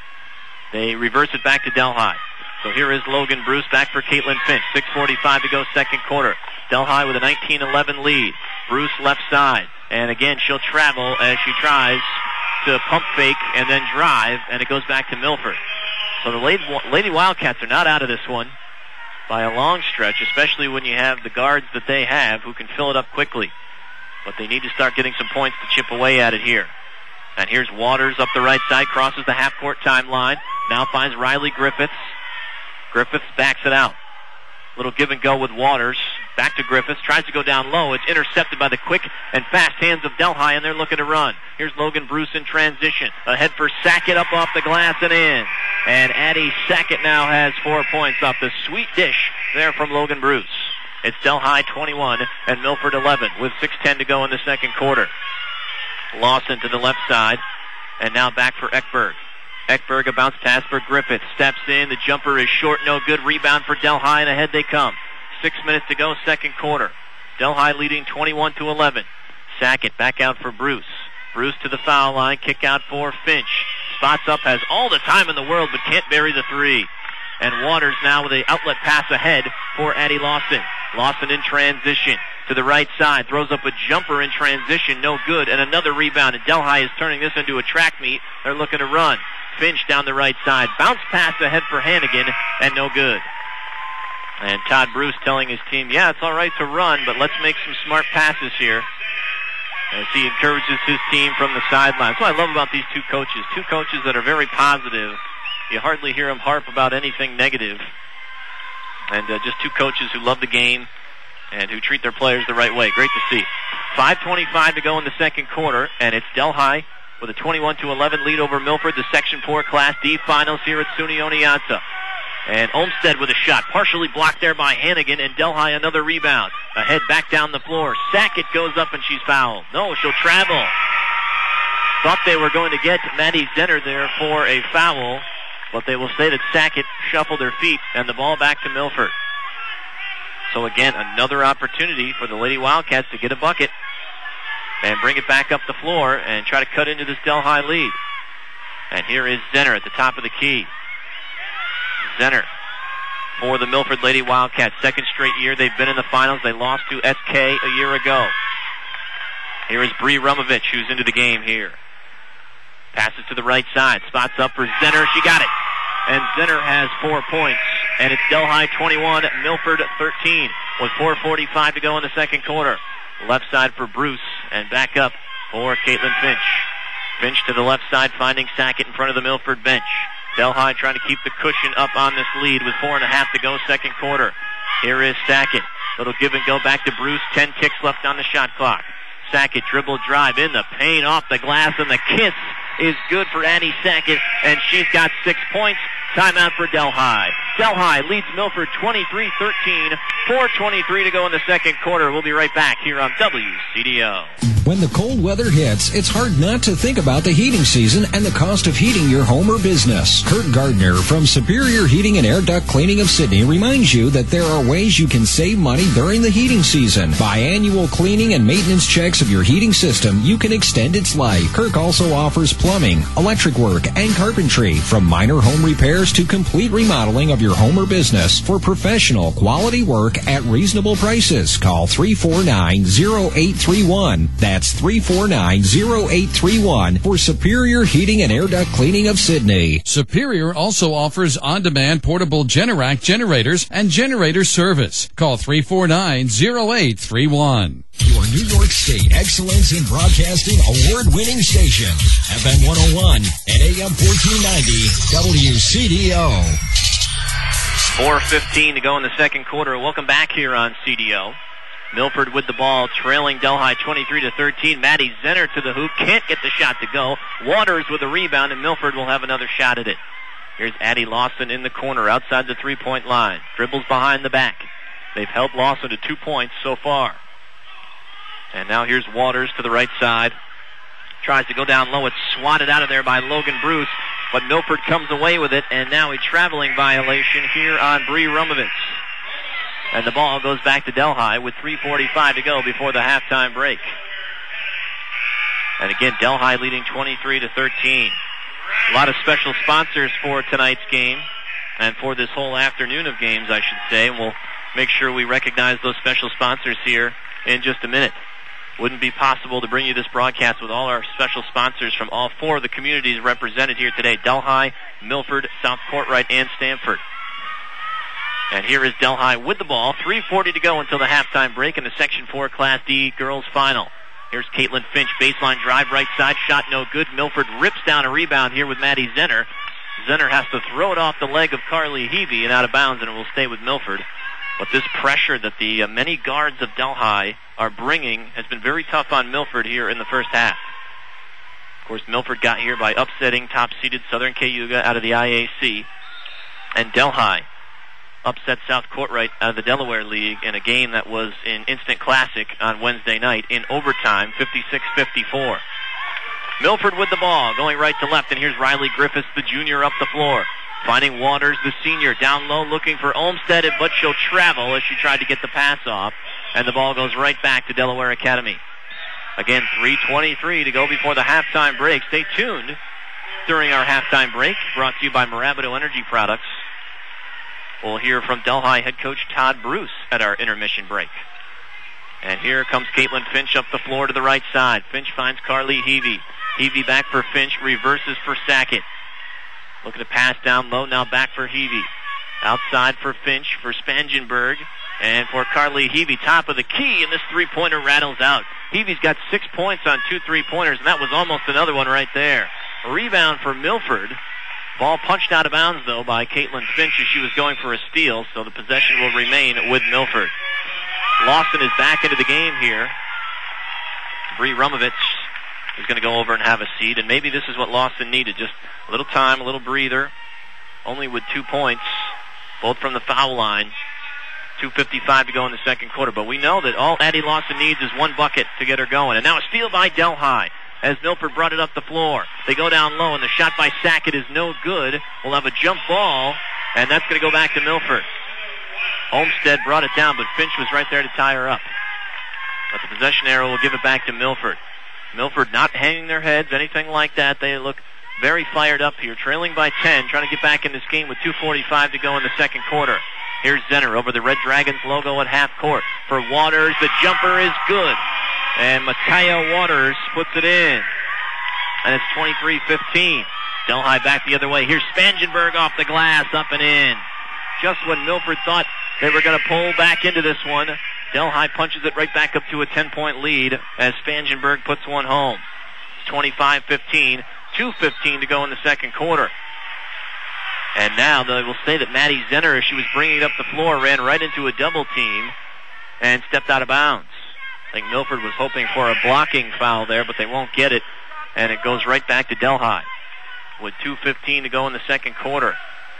they reverse it back to Delhi. So here is Logan Bruce back for Caitlin Finch. six forty-five to go, second quarter. Delhi with a nineteen eleven lead. Bruce left side. And again, she'll travel as she tries to pump fake and then drive, and it goes back to Milford. So the Lady, Lady Wildcats are not out of this one by a long stretch, especially when you have the guards that they have who can fill it up quickly. But they need to start getting some points to chip away at it here. And here's Waters up the right side, crosses the half-court timeline. Now finds Riley Griffiths. Griffiths backs it out. Little give and go with Waters. Back to Griffiths. Tries to go down low. It's intercepted by the quick and fast hands of Delhi, and they're looking to run. Here's Logan Bruce in transition. Ahead for Sackett, up off the glass and in. And Addie Sackett now has four points off the sweet dish there from Logan Bruce. It's Delhi twenty-one and Milford eleven with six ten to go in the second quarter. Lawson to the left side, and now back for Eckberg. Eckberg, a bounce pass for Griffith. Steps in. The jumper is short. No good. Rebound for Delhi, and ahead they come. Six minutes to go, second quarter. Delhi leading twenty-one to eleven. Sackett back out for Bruce. Bruce to the foul line. Kick out for Finch. Spots up, has all the time in the world, but can't bury the three. And Waters now with an outlet pass ahead for Addie Lawson. Lawson in transition to the right side. Throws up a jumper in transition. No good. And another rebound. And Delhi is turning this into a track meet. They're looking to run. Finch down the right side. Bounce pass ahead for Hannigan, and no good. And Todd Bruce telling his team, yeah, it's all right to run, but let's make some smart passes here. As he encourages his team from the sidelines. That's what I love about these two coaches. Two coaches that are very positive. You hardly hear them harp about anything negative. And uh, just two coaches who love the game and who treat their players the right way. Great to see. five twenty-five to go in the second quarter, and it's Delhi with a twenty-one to eleven lead over Milford, the Section four Class D finals here at SUNY Oneonta. And Olmstead with a shot, partially blocked there by Hannigan, and Delhi another rebound. Ahead back down the floor. Sackett goes up and she's fouled. No, she'll travel. Thought they were going to get Maddie Zenner there for a foul, but they will say that Sackett shuffled her feet, and the ball back to Milford. So again, another opportunity for the Lady Wildcats to get a bucket and bring it back up the floor and try to cut into this Delhi lead. And here is Zenner at the top of the key. Zenner for the Milford Lady Wildcats. Second straight year they've been in the finals. They lost to S K a year ago. Here is Bree Rumovich, who's into the game here. Passes to the right side. Spots up for Zenner. She got it. And Zenner has four points. And it's Delhi twenty-one, Milford thirteen, with four forty-five to go in the second quarter. Left side for Bruce, and back up for Caitlin Finch. Finch to the left side, finding Sackett in front of the Milford bench. Delhi trying to keep the cushion up on this lead with four and a half to go second quarter. Here is Sackett. Little give and go back to Bruce. Ten ticks left on the shot clock. Sackett dribble drive in the paint, off the glass, and the kiss is good for Annie Sackett, and she's got six points. Timeout for Delhi. Delhi leads Milford twenty-three thirteen. four twenty-three to go in the second quarter. We'll be right back here on W C D O. When the cold weather hits, it's hard not to think about the heating season and the cost of heating your home or business. Kurt Gardner from Superior Heating and Air Duct Cleaning of Sydney reminds you that there are ways you can save money during the heating season. Biannual cleaning and maintenance checks of your heating system, you can extend its life. Kirk also offers plumbing, electric work, and carpentry, from minor home repairs to complete remodeling of your home or business for professional quality work at reasonable prices. Call three four nine, zero eight three one. That's three four nine, zero eight three one for Superior Heating and Air Duct Cleaning of Sydney. Superior also offers on-demand portable Generac generators and generator service. Call three four nine, zero eight three one. Your New York State Excellence in Broadcasting award-winning station, F M one oh one and A M fourteen ninety, W C D O. four fifteen to go in the second quarter. Welcome back here on C D O. Milford with the ball, trailing Delhi twenty-three to thirteen. Maddie Zenner to the hoop, can't get the shot to go. Waters with a rebound, and Milford will have another shot at it. Here's Addie Lawson in the corner, outside the three-point line. Dribbles behind the back. They've held Lawson to two points so far. And now here's Waters to the right side. Tries to go down low. It's swatted out of there by Logan Bruce, but Milford comes away with it, and now a traveling violation here on Bree Rumovich. And the ball goes back to Delhi with three forty-five to go before the halftime break. And again, Delhi leading twenty-three to thirteen. A lot of special sponsors for tonight's game, and for this whole afternoon of games, I should say. And we'll make sure we recognize those special sponsors here in just a minute. Wouldn't be possible to bring you this broadcast with all our special sponsors from all four of the communities represented here today: Delhi, Milford, South Courtright, and Stamford. And here is Delhi with the ball. three forty to go until the halftime break in the Section four Class D girls final. Here's Caitlin Finch, baseline drive, right side, shot no good. Milford rips down a rebound here with Maddie Zenner. Zenner has to throw it off the leg of Carly Heavey and out of bounds, and it will stay with Milford. But this pressure that the uh, many guards of Delhi are bringing has been very tough on Milford here in the first half. Of course, Milford got here by upsetting top-seeded Southern Cayuga out of the I A C. And Delhi upset South Courtright out of the Delaware League in a game that was an instant classic on Wednesday night in overtime, fifty-six fifty-four. Milford with the ball, going right to left, and here's Riley Griffiths, the junior, up the floor. Finding Waters, the senior, down low, looking for Olmstead, but she'll travel as she tried to get the pass off, and the ball goes right back to Delaware Academy. Again, three twenty-three to go before the halftime break. Stay tuned during our halftime break, brought to you by Mirabito Energy Products. We'll hear from Delhi head coach Todd Bruce at our intermission break. And here comes Caitlin Finch up the floor to the right side. Finch finds Carly Heavey. Heavey back for Finch, reverses for Sackett. Looking to pass down low, now back for Heavey. Outside for Finch, for Spangenberg, and for Carly Heavey. Top of the key, and this three-pointer rattles out. Heavey's got six points on two three-pointers, and that was almost another one right there. A rebound for Milford. Ball punched out of bounds, though, by Caitlin Finch as she was going for a steal, so the possession will remain with Milford. Lawson is back into the game here. Bree Rumovich is going to go over and have a seat, and maybe this is what Lawson needed. Just a little time, a little breather. Only with two points, both from the foul line. two fifty-five to go in the second quarter. But we know that all Addie Lawson needs is one bucket to get her going. And now a steal by Delhi as Milford brought it up the floor. They go down low, and the shot by Sackett is no good. We'll have a jump ball, and that's going to go back to Milford. Olmstead brought it down, but Finch was right there to tie her up. But the possession arrow will give it back to Milford. Milford not hanging their heads, anything like that. They look very fired up here, trailing by ten, trying to get back in this game with two forty-five to go in the second quarter. Here's Zenner over the Red Dragons logo at half court. For Waters, the jumper is good. And Micaiah Waters puts it in. And it's twenty-three fifteen. Delhi back the other way. Here's Spangenberg off the glass, up and in. Just when Milford thought they were going to pull back into this one, Delhi punches it right back up to a ten-point lead as Spangenberg puts one home. It's twenty-five fifteen. two fifteen to go in the second quarter. And now they will say that Maddie Zenner, as she was bringing it up the floor, ran right into a double team and stepped out of bounds. I think Milford was hoping for a blocking foul there, but they won't get it. And it goes right back to Delhi with two fifteen to go in the second quarter.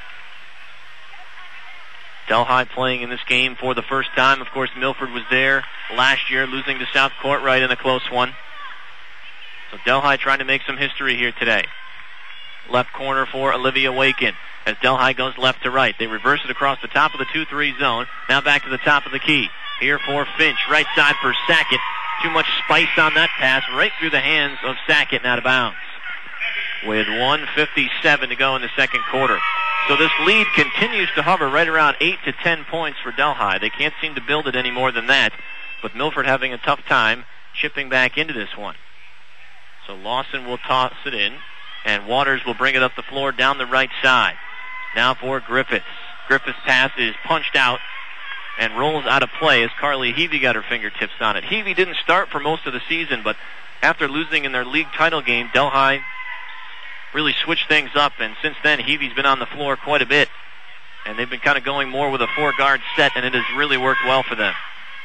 Delhi playing in this game for the first time. Of course, Milford was there last year, losing to South Courtright in a close one. So Delhi trying to make some history here today. Left corner for Olivia Wakin as Delhi goes left to right. They reverse it across the top of the two three zone. Now back to the top of the key. Here for Finch. Right side for Sackett. Too much spice on that pass. Right through the hands of Sackett and out of bounds. With one fifty-seven to go in the second quarter. So this lead continues to hover right around eight to ten points for Delhi. They can't seem to build it any more than that. But Milford having a tough time chipping back into this one. So Lawson will toss it in. And Waters will bring it up the floor down the right side. Now for Griffiths. Griffiths' pass is punched out and rolls out of play as Carly Heavey got her fingertips on it. Heavey didn't start for most of the season, but after losing in their league title game, Delhi really switched things up, and since then Heavey's been on the floor quite a bit. And they've been kind of going more with a four-guard set, and it has really worked well for them.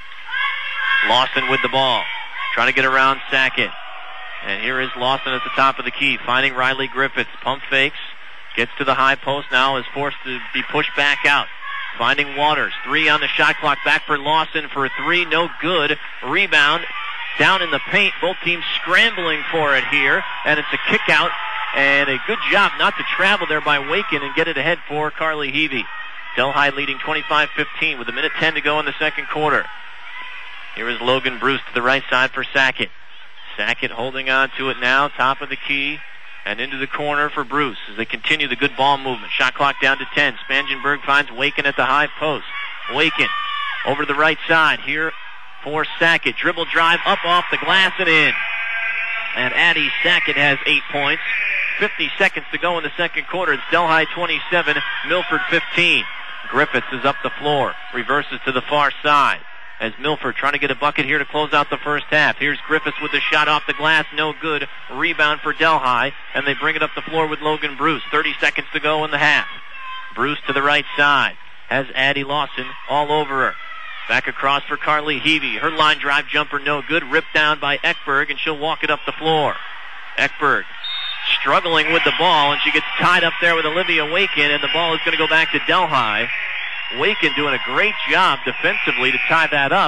Lawson with the ball, trying to get around Sackett. And here is Lawson at the top of the key, finding Riley Griffiths. Pump fakes, gets to the high post, now is forced to be pushed back out. Finding Waters, three on the shot clock, back for Lawson for a three, no good. Rebound, down in the paint, both teams scrambling for it here, and it's a kick out, and a good job not to travel there by Wakin and get it ahead for Carly Heavey. Delhi leading twenty-five fifteen with a minute ten to go in the second quarter. Here is Logan Bruce to the right side for Sackett. Sackett holding on to it now, top of the key, and into the corner for Bruce as they continue the good ball movement. Shot clock down to ten. Spangenberg finds Wakin at the high post. Wakin over the right side here for Sackett. Dribble drive up off the glass and in. And Addie Sackett has eight points. fifty seconds to go in the second quarter. It's Delhi twenty-seven, Milford fifteen. Griffiths is up the floor, reverses to the far side. As Milford trying to get a bucket here to close out the first half. Here's Griffiths with the shot off the glass. No good. Rebound for Delhi. And they bring it up the floor with Logan Bruce. thirty seconds to go in the half. Bruce to the right side. Has Addie Lawson all over her. Back across for Carly Heavey. Her line drive jumper no good. Ripped down by Ekberg, and she'll walk it up the floor. Ekberg struggling with the ball, and she gets tied up there with Olivia Wakin, and the ball is going to go back to Delhi. Wakin doing a great job defensively to tie that up.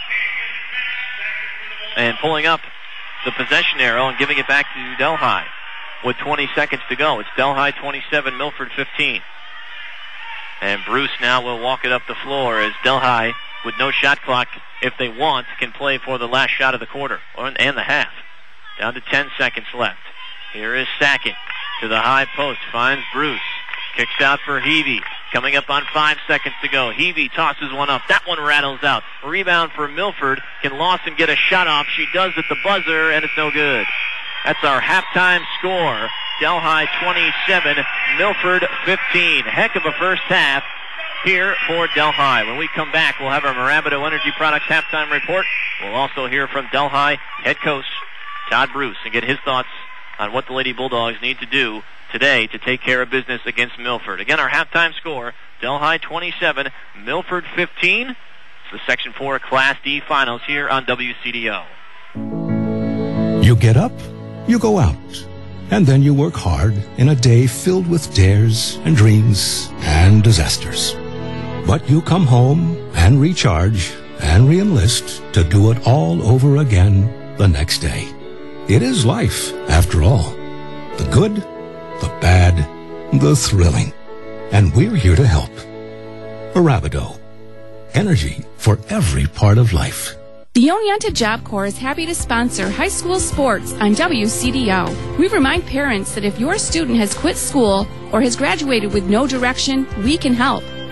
And pulling up the possession arrow and giving it back to Delhi with twenty seconds to go. It's Delhi twenty-seven, Milford fifteen. And Bruce now will walk it up the floor as Delhi, with no shot clock, if they want, can play for the last shot of the quarter and the half. Down to ten seconds left. Here is Sackett to the high post. Finds Bruce. Kicks out for Heavey. Coming up on five seconds to go. Heavey tosses one up. That one rattles out. Rebound for Milford. Can Lawson get a shot off? She does at the buzzer, and it's no good. That's our halftime score. Delhi twenty-seven, Milford fifteen. Heck of a first half here for Delhi. When we come back, we'll have our Mirabito Energy Products halftime report. We'll also hear from Delhi head coach Todd Bruce and get his thoughts on what the Lady Bulldogs need to do today to take care of business against Milford. Again, our halftime score, Delhi twenty-seven, Milford fifteen. It's the Section four Class D Finals here on W C D O. You get up, you go out, and then you work hard in a day filled with dares and dreams and disasters. But you come home and recharge and re-enlist to do it all over again the next day. It is life, after all. The good, the bad, the thrilling. And we're here to help. Arabido. Energy for every part of life. The Oneonta Job Corps is happy to sponsor high school sports on W C D O. We remind parents that if your student has quit school or has graduated with no direction, we can help.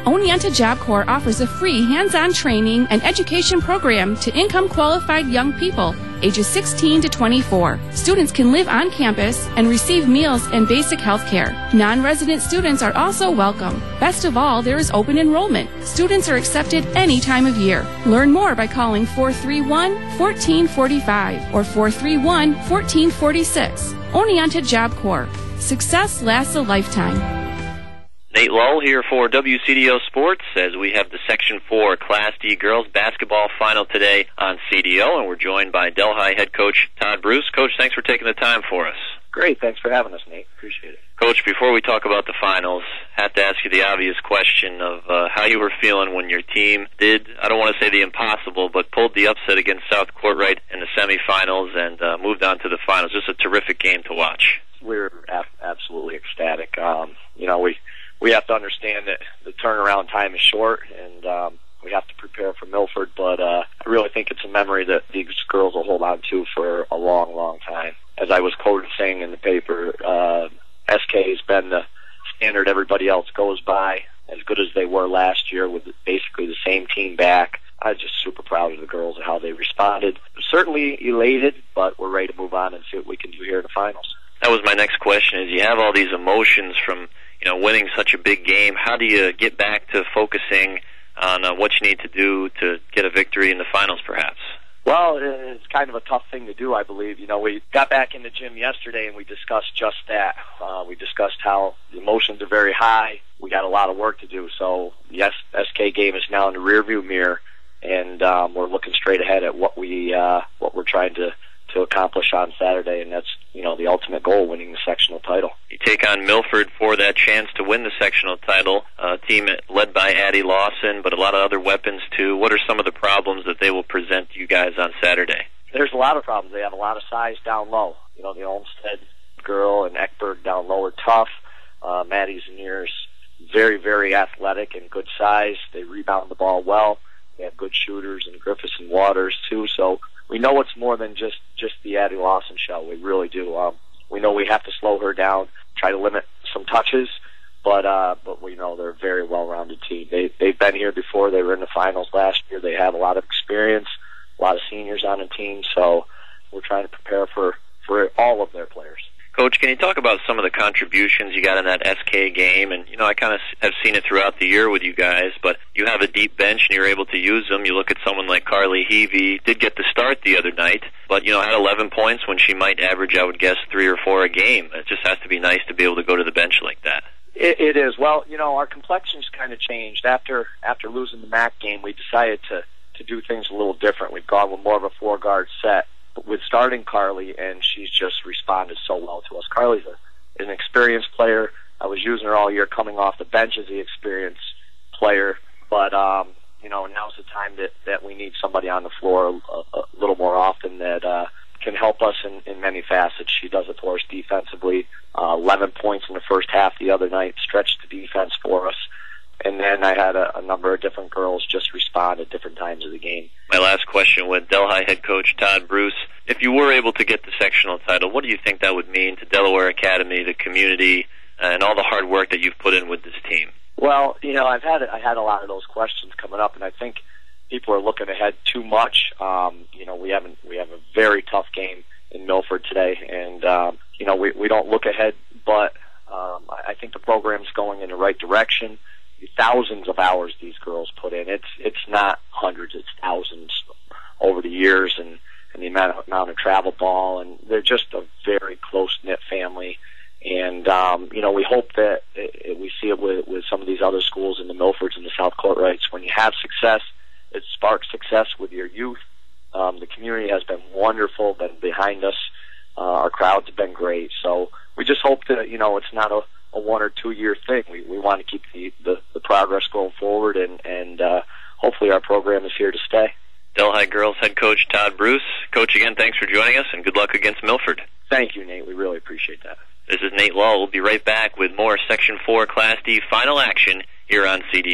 Oneonta Job Corps offers a free hands-on training and education program to income-qualified young people ages sixteen to twenty-four. Students can live on campus and receive meals and basic health care. Non-resident students are also welcome. Best of all, there is open enrollment. Students are accepted any time of year. Learn more by calling four three one, one four four five or four three one, one four four six. Oneonta Job Corps. Success lasts a lifetime. Nate Lull here for W C D O Sports as we have the Section four Class D girls basketball final today on C D O, and we're joined by Delhi head coach Todd Bruce. Coach, thanks for taking the time for us. Great. Thanks for having us, Nate. Appreciate it. Coach, before we talk about the finals, I have to ask you the obvious question of uh, how you were feeling when your team did, I don't want to say the impossible, but pulled the upset against South Courtright in the semifinals and uh, moved on to the finals. Just a terrific game to watch. We were ab- absolutely ecstatic. Um, you know, we... We have to understand that the turnaround time is short, and um, we have to prepare for Milford, but uh, I really think it's a memory that these girls will hold on to for a long, long time. As I was quoted saying in the paper, uh, S K has been the standard everybody else goes by, as good as they were last year with basically the same team back. I was just super proud of the girls and how they responded. Certainly elated, but we're ready to move on and see what we can do here in the finals. That was my next question, is you have all these emotions from you know, winning such a big game. How do you get back to focusing on uh, what you need to do to get a victory in the finals, perhaps? Well, it's kind of a tough thing to do, I believe. You know, we got back in the gym yesterday and we discussed just that. Uh, we discussed how the emotions are very high. We got a lot of work to do. So the S K game is now in the rearview mirror, and um, we're looking straight ahead at what we uh, what we're trying to. to accomplish on Saturday, and that's, you know, the ultimate goal, winning the sectional title. You take on Milford for that chance to win the sectional title, a team led by Addie Lawson, but a lot of other weapons too. What are some of the problems that they will present to you guys on Saturday? There's a lot of problems. They have a lot of size down low. You know, the Olmsted girl and Eckberg down low are tough. Uh, Maddie Zanier's very, very athletic and good size. They rebound the ball well. They have good shooters, and Griffiths and Waters too, so we know it's more than just, just the Addie Lawson show. We really do. Um, we know we have to slow her down, try to limit some touches, but uh, but we know they're a very well-rounded team. They, they've been here before. They were in the finals last year. They have a lot of experience, a lot of seniors on the team, so we're trying to prepare for, for all of their players. Coach, can you talk about some of the contributions you got in that S K game? And, you know, I kind of have seen it throughout the year with you guys, but you have a deep bench and you're able to use them. You look at someone like Carly Heavey, did get the start the other night, but, you know, had eleven points when she might average, I would guess, three or four a game. It just has to be nice to be able to go to the bench like that. It, it is. Well, you know, our complexion's kind of changed. After after losing the M A C game, we decided to, to do things a little different. We've gone with more of a four-guard set with starting Carly, and she's just responded so well to us. Carly's a, an experienced player. I was using her all year coming off the bench as the experienced player, but, um, you know, now's the time that, that we need somebody on the floor a, a little more often that uh, can help us in, in many facets. She does it for us defensively. Uh, eleven points in the first half the other night, stretched the defense for us. And then I had a, a number of different girls just respond at different times of the game. My last question with Delhi head coach Todd Bruce. If you were able to get the sectional title, what do you think that would mean to Delaware Academy, the community, and all the hard work that you've put in with this team? Well, you know, I've had I had a lot of those questions coming up, and I think people are looking ahead too much. Um, you know, we haven't we have a very tough game in Milford today, and um, you know, we we don't look ahead, but um, I think the program's going in the right direction. Thousands of hours these girls put in. It's it's not hundreds, it's thousands over the years, and, and the amount of, amount of travel ball, and they're just a very close-knit family. And, um, you know, we hope that it, it, we see it with, with some of these other schools in the Milfords and the South Courtrights. When you have success, it sparks success with your youth. Um, the community has been wonderful, been behind us. Uh, our crowds have been great. So we just hope that, you know, it's not a a one or two year thing. We we want to keep the, the, the progress going forward, and, and uh, hopefully our program is here to stay. Delhi girls head coach Todd Bruce. Coach, again, thanks for joining us, and good luck against Milford. Thank you, Nate. We really appreciate that. This is Nate Lull. We'll be right back with more Section four Class D final action here on C D O.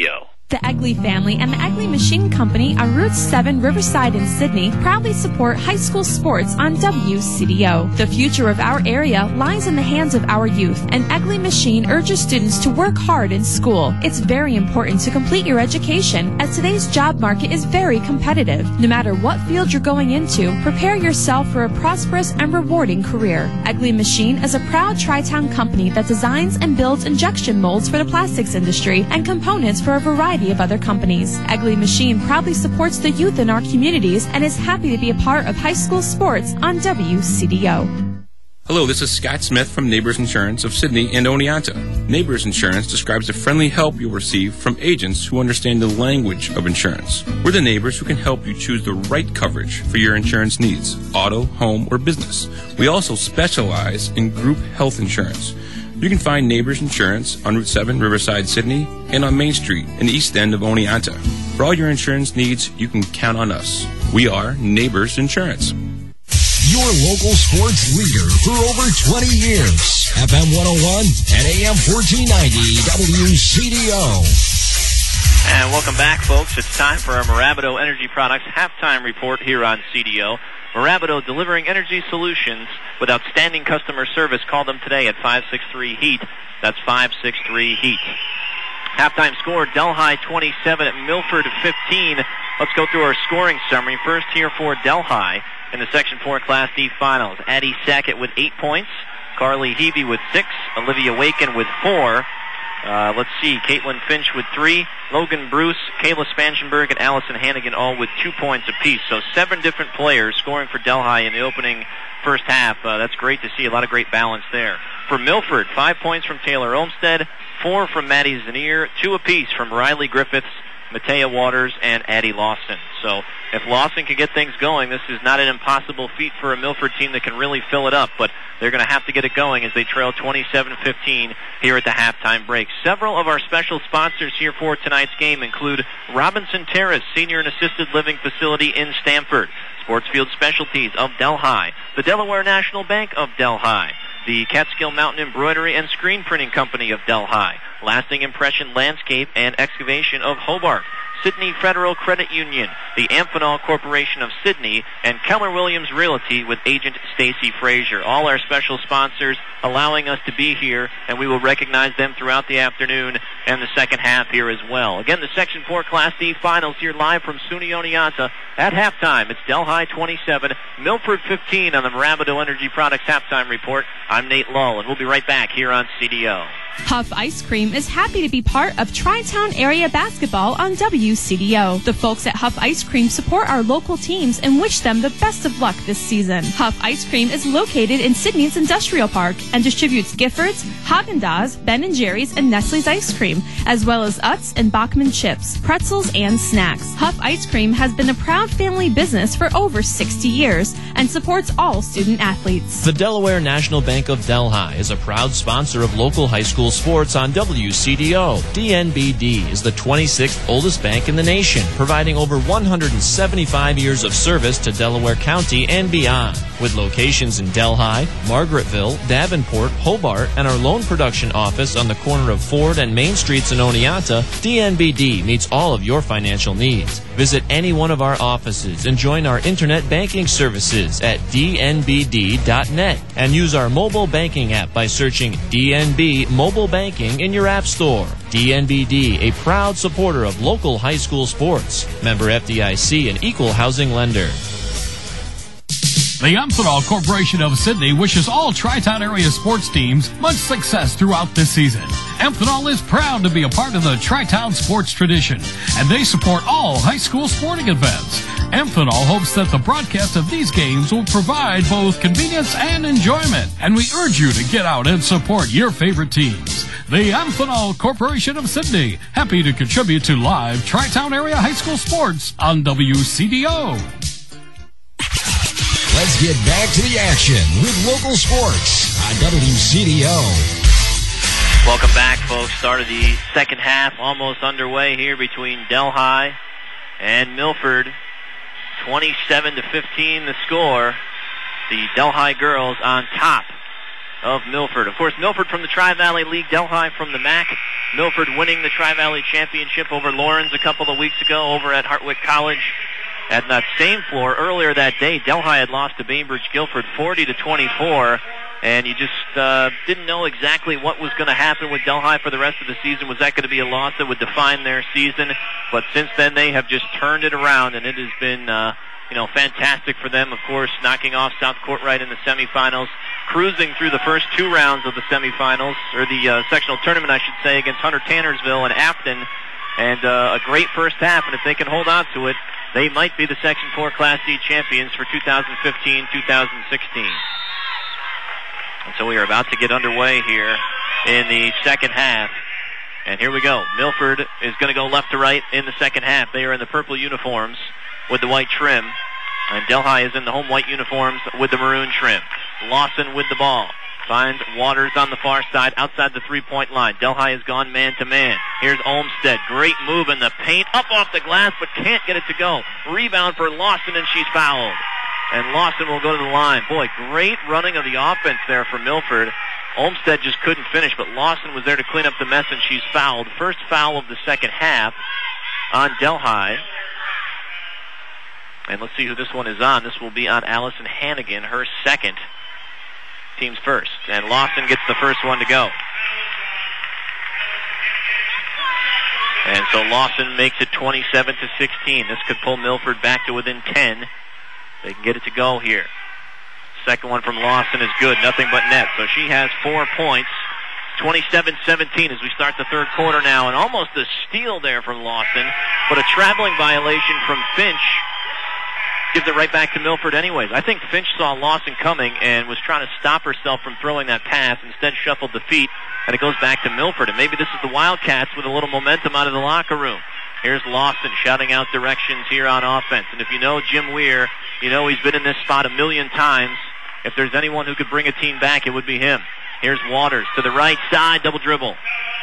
The Egley family and the Egley Machine Company on Route seven Riverside in Sydney proudly support high school sports on W C D O. The future of our area lies in the hands of our youth, and Egley Machine urges students to work hard in school. It's very important to complete your education, as today's job market is very competitive. No matter what field you're going into, prepare yourself for a prosperous and rewarding career. Egley Machine is a proud Tri-Town company that designs and builds injection molds for the plastics industry and components for a variety of other companies. Egley Machine proudly supports the youth in our communities and is happy to be a part of high school sports on W C D O. Hello, this is Scott Smith from Neighbors Insurance of Sydney and Oneonta. Neighbors Insurance describes the friendly help you'll receive from agents who understand the language of insurance. We're the neighbors who can help you choose the right coverage for your insurance needs, auto, home, or business. We also specialize in group health insurance. You can find Neighbors Insurance on Route seven, Riverside, Sydney, and on Main Street in the east end of Oneonta. For all your insurance needs, you can count on us. We are Neighbors Insurance. Your local sports leader for over twenty years. F M one oh one and A M fourteen ninety W C D O. And welcome back, folks. It's time for our Marabato Energy Products halftime report here on C D O. Marabato, delivering energy solutions with outstanding customer service. Call them today at five six three HEAT. That's five six three HEAT. Halftime score, Delhi twenty-seven at Milford fifteen. Let's go through our scoring summary. First here for Delhi in the Section four Class D Finals. Addie Sackett with eight points. Carly Hebe with six. Olivia Waken with four. Uh, let's see, Caitlin Finch with three, Logan Bruce, Kayla Spanchenberg, and Allison Hannigan all with two points apiece. So seven different players scoring for Delhi in the opening first half. Uh, that's great to see, a lot of great balance there. For Milford, five points from Taylor Olmstead, four from Maddie Zanier, two apiece from Riley Griffiths, Matea Waters, and Addie Lawson. So if Lawson can get things going, this is not an impossible feat for a Milford team that can really fill it up, but they're going to have to get it going as they trail twenty-seven fifteen here at the halftime break. Several of our special sponsors here for tonight's game include Robinson Terrace Senior and Assisted Living Facility in Stamford, Sportsfield Specialties of Delhi, the Delaware National Bank of Delhi, the Catskill Mountain Embroidery and Screen Printing Company of Delhi, Lasting Impression Landscape and Excavation of Hobart, Sydney Federal Credit Union, the Amphenol Corporation of Sydney, and Keller Williams Realty with agent Stacy Frazier. All our special sponsors allowing us to be here, and we will recognize them throughout the afternoon and the second half here as well. Again, the Section four Class D Finals here live from SUNY Oneonta at halftime. It's Delhi twenty-seven, Milford fifteen on the Marabato Energy Products Halftime Report. I'm Nate Lull, and we'll be right back here on C D O. Huff Ice Cream is happy to be part of Tri-Town Area Basketball on W C D O. The folks at Huff Ice Cream support our local teams and wish them the best of luck this season. Huff Ice Cream is located in Sydney's Industrial Park and distributes Giffords, Haagen-Dazs, Ben and Jerry's, and Nestle's ice cream, as well as Utz and Bachman chips, pretzels, and snacks. Huff Ice Cream has been a proud family business for over sixty years and supports all student athletes. The Delaware National Bank of Delhi is a proud sponsor of local high school sports on W C D O. D N B D is the twenty-sixth oldest bank in the nation, providing over one hundred seventy-five years of service to Delaware County and beyond. With locations in Delhi, Margaretville, Davenport, Hobart, and our loan production office on the corner of Ford and Main Streets in Oneonta, D N B D meets all of your financial needs. Visit any one of our offices and join our internet banking services at D N B D dot net and use our mobile banking app by searching D N B Mobile Banking in your app store. D N B D, a proud supporter of local high school sports. Member F D I C, an equal housing lender. The Amphenol Corporation of Sydney wishes all Tri-Town area sports teams much success throughout this season. Amphenol is proud to be a part of the Tri-Town sports tradition, and they support all high school sporting events. Amphenol hopes that the broadcast of these games will provide both convenience and enjoyment, and we urge you to get out and support your favorite teams. The Amphenol Corporation of Sydney, happy to contribute to live Tri-Town area high school sports on W C D O. Let's get back to the action with local sports on W C D O. Welcome back, folks. Start of the second half almost underway here between Delhi and Milford. twenty-seven to fifteen the score. The Delhi girls on top of Milford. Of course, Milford from the Tri-Valley League, Delhi from the M A C. Milford winning the Tri-Valley Championship over Lawrence a couple of weeks ago over at Hartwick College. At that same floor earlier that day, Delhi had lost to Bainbridge Guilford forty to twenty-four, and you just uh, didn't know exactly what was going to happen with Delhi for the rest of the season. Was that going to be a loss that would define their season? But since then, they have just turned it around, and it has been uh, you know, fantastic for them. Of course, knocking off South Courtright in the semifinals, cruising through the first two rounds of the semifinals, or the uh, sectional tournament, I should say, against Hunter Tannersville and Afton, and uh, a great first half. And if they can hold on to it, they might be the Section four Class D champions for two thousand fifteen two thousand sixteen. And so we are about to get underway here in the second half. And here we go. Milford is going to go left to right in the second half. They are in the purple uniforms with the white trim. And Delhi is in the home white uniforms with the maroon trim. Lawson with the ball. Finds Waters on the far side outside the three-point line. Delhi has gone man-to-man. Here's Olmstead. Great move in the paint. Up off the glass, but can't get it to go. Rebound for Lawson, and she's fouled. And Lawson will go to the line. Boy, great running of the offense there for Milford. Olmstead just couldn't finish, but Lawson was there to clean up the mess, and she's fouled. First foul of the second half on Delhi. And let's see who this one is on. This will be on Allison Hannigan, her second. Team's first. And Lawson gets the first one to go. And so Lawson makes it twenty-seven to sixteen. This could pull Milford back to within ten. They can get it to go here. Second one from Lawson is good. Nothing but net. So she has four points. twenty-seven seventeen as we start the third quarter now. And almost a steal there from Lawson. But a traveling violation from Finch gives it right back to Milford anyways. I think Finch saw Lawson coming and was trying to stop herself from throwing that pass. Instead shuffled the feet, and it goes back to Milford. And maybe this is the Wildcats with a little momentum out of the locker room. Here's Lawson shouting out directions here on offense. And if you know Jim Weir, you know he's been in this spot a million times. If there's anyone who could bring a team back, it would be him. Here's Waters to the right side, double dribble.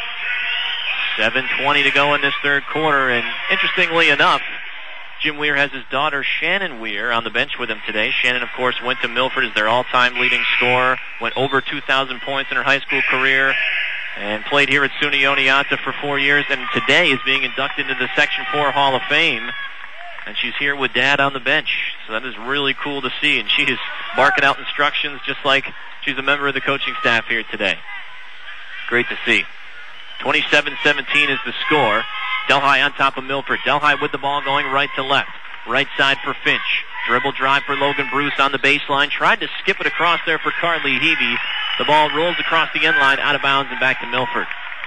seven twenty to go in this third quarter, and interestingly enough, Jim Weir has his daughter Shannon Weir on the bench with him today. Shannon, of course, went to Milford as their all-time leading scorer, went over two thousand points in her high school career, and played here at SUNY Oneonta for four years, and today is being inducted into the Section four Hall of Fame. And she's here with Dad on the bench, so that is really cool to see. And she is barking out instructions just like she's a member of the coaching staff here today. Great to see. twenty-seven seventeen is the score. Delhi on top of Milford. Delhi with the ball going right to left. Right side for Finch. Dribble drive for Logan Bruce on the baseline. Tried to skip it across there for Carly Heavey. The ball rolls across the end line, out of bounds, and back to Milford.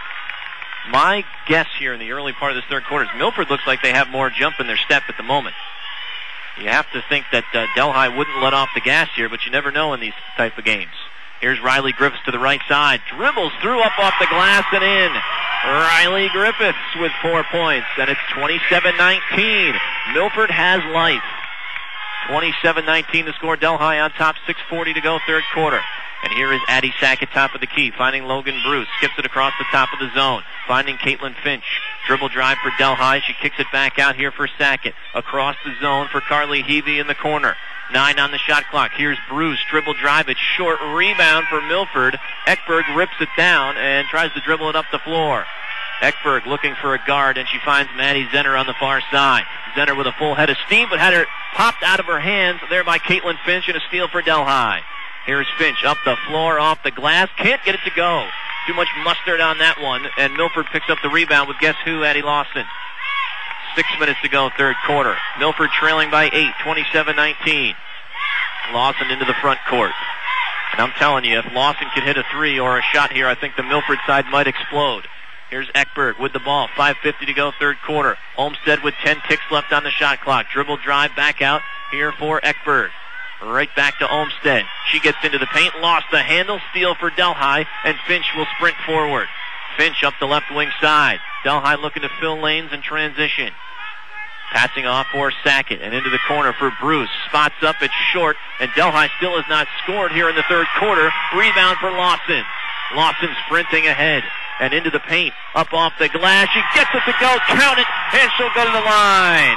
My guess here in the early part of this third quarter is Milford looks like they have more jump in their step at the moment. You have to think that uh, Delhi wouldn't let off the gas here, but you never know in these type of games. Here's Riley Griffiths to the right side. Dribbles through, up off the glass and in. Riley Griffiths with four points, and it's twenty-seven nineteen. Milford has life. twenty-seven nineteen to score. Delhi on top, six forty to go, third quarter. And here is Addie Sackett, top of the key, finding Logan Bruce. Skips it across the top of the zone, finding Caitlin Finch. Dribble drive for Delhi. She kicks it back out here for Sackett. Across the zone for Carly Heavey in the corner. Nine on the shot clock. Here's Bruce. Dribble drive. It's short. Rebound for Milford. Ekberg rips it down and tries to dribble it up the floor. Ekberg looking for a guard, and she finds Maddie Zenner on the far side. Zenner with a full head of steam, but had her popped out of her hands there by Caitlin Finch, and a steal for Delhi. Here's Finch up the floor, off the glass. Can't get it to go. Too much mustard on that one, and Milford picks up the rebound with guess who, Addie Lawson. Six minutes to go, third quarter. Milford trailing by eight, twenty-seven nineteen. Lawson into the front court. And I'm telling you, if Lawson could hit a three or a shot here, I think the Milford side might explode. Here's Ekberg with the ball. five fifty to go, third quarter. Olmstead with ten ticks left on the shot clock. Dribble drive back out here for Ekberg. Right back to Olmstead. She gets into the paint, lost the handle, steal for Delhi, and Finch will sprint forward. Finch up the left wing side. Delhi looking to fill lanes in transition. Passing off for Sackett and into the corner for Bruce. Spots up, it's short, and Delhi still has not scored here in the third quarter. Rebound for Lawson. Lawson sprinting ahead and into the paint. Up off the glass. She gets it to go. Count it, and she'll go to the line.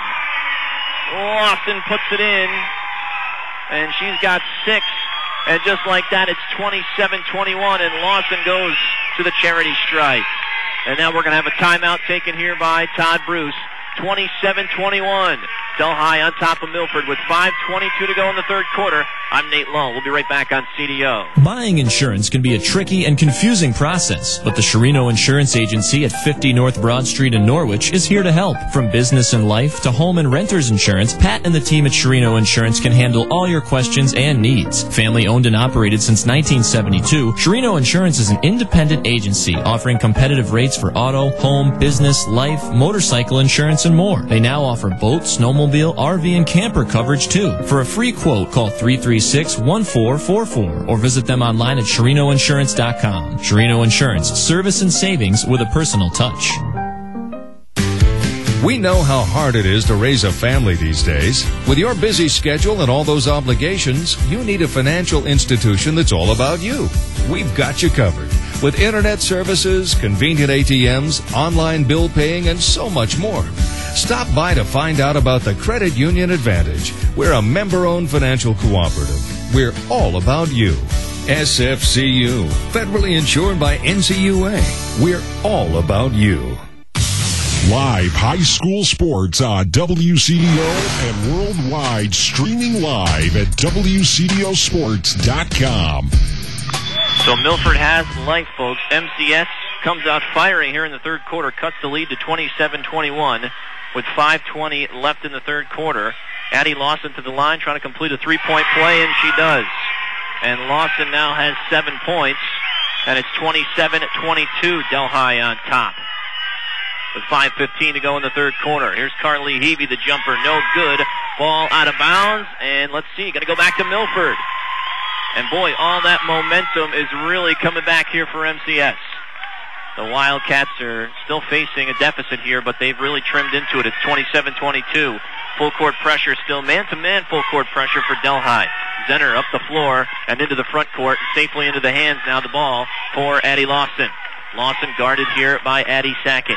Lawson puts it in, and she's got six. And just like that, it's twenty-seven twenty-one, and Lawson goes to the charity stripe. And now we're going to have a timeout taken here by Todd Bruce. twenty-seven twenty-one. Delhi on top of Milford with five twenty-two to go in the third quarter. I'm Nate Lowe. We'll be right back on C D O. Buying insurance can be a tricky and confusing process, but the Sherino Insurance Agency at fifty North Broad Street in Norwich is here to help. From business and life to home and renter's insurance, Pat and the team at Sherino Insurance can handle all your questions and needs. Family owned and operated since nineteen seventy-two, Sherino Insurance is an independent agency offering competitive rates for auto, home, business, life, motorcycle insurance, and more. They now offer boat, snowmobile, R V, and camper coverage too. For a free quote, call three three six, one four four four or visit them online at Sherino Insurance dot com. Sherino Insurance, service and savings with a personal touch. We know how hard it is to raise a family these days. With your busy schedule and all those obligations, you need a financial institution that's all about you. We've got you covered. With internet services, convenient A T Ms, online bill paying, and so much more. Stop by to find out about the Credit Union Advantage. We're a member-owned financial cooperative. We're all about you. S F C U, federally insured by N C U A. We're all about you. Live high school sports on W C D O and worldwide, streaming live at W C D O sports dot com. So Milford has life, folks. M C S comes out firing here in the third quarter, cuts the lead to twenty-seven twenty-one with five twenty left in the third quarter. Addie Lawson to the line, trying to complete a three-point play, and she does. And Lawson now has seven points, and it's twenty-seven twenty-two, Delhi on top. With five fifteen to go in the third quarter. Here's Carly Heavey, the jumper, no good. Ball out of bounds, and let's see, going to go back to Milford. And boy, all that momentum is really coming back here for M C S. The Wildcats are still facing a deficit here, but they've really trimmed into it. It's twenty-seven twenty-two. Full court pressure still, man-to-man full court pressure for Delhi. Zenner up the floor and into the front court, safely into the hands now the ball for Addie Lawson. Lawson guarded here by Addie Sackett.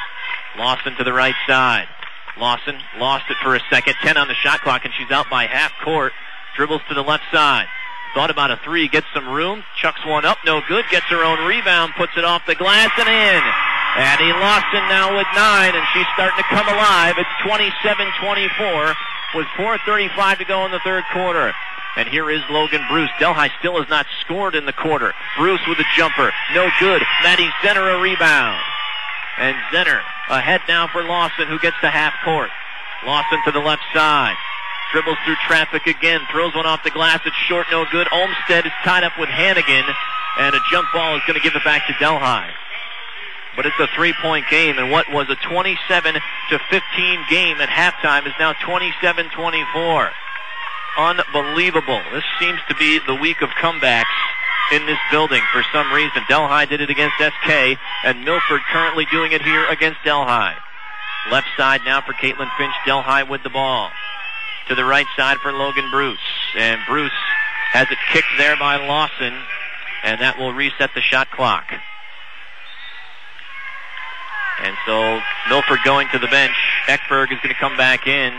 Lawson to the right side. Lawson lost it for a second. ten on the shot clock, and she's out by half court. Dribbles to the left side. Thought about a three, gets some room. Chucks one up, no good. Gets her own rebound, puts it off the glass and in. Addie Lawson now with nine, and she's starting to come alive. It's twenty-seven twenty-four with four thirty-five to go in the third quarter. And here is Logan Bruce. Delhi still has not scored in the quarter. Bruce with a jumper, no good. Maddie Zenner a rebound. And Zenner ahead now for Lawson, who gets to half court. Lawson to the left side. Dribbles through traffic again. Throws one off the glass. It's short, no good. Olmstead is tied up with Hannigan. And a jump ball is going to give it back to Delhi. But it's a three-point game. And what was a twenty-seven to fifteen game at halftime is now twenty-seven twenty-four. Unbelievable. This seems to be the week of comebacks in this building for some reason. Delhi did it against S K, and Milford currently doing it here against Delhi. Left side now for Caitlin Finch. Delhi with the ball. To the right side for Logan Bruce. And Bruce has it kicked there by Lawson, and that will reset the shot clock. And so Milford going to the bench. Eckberg is going to come back in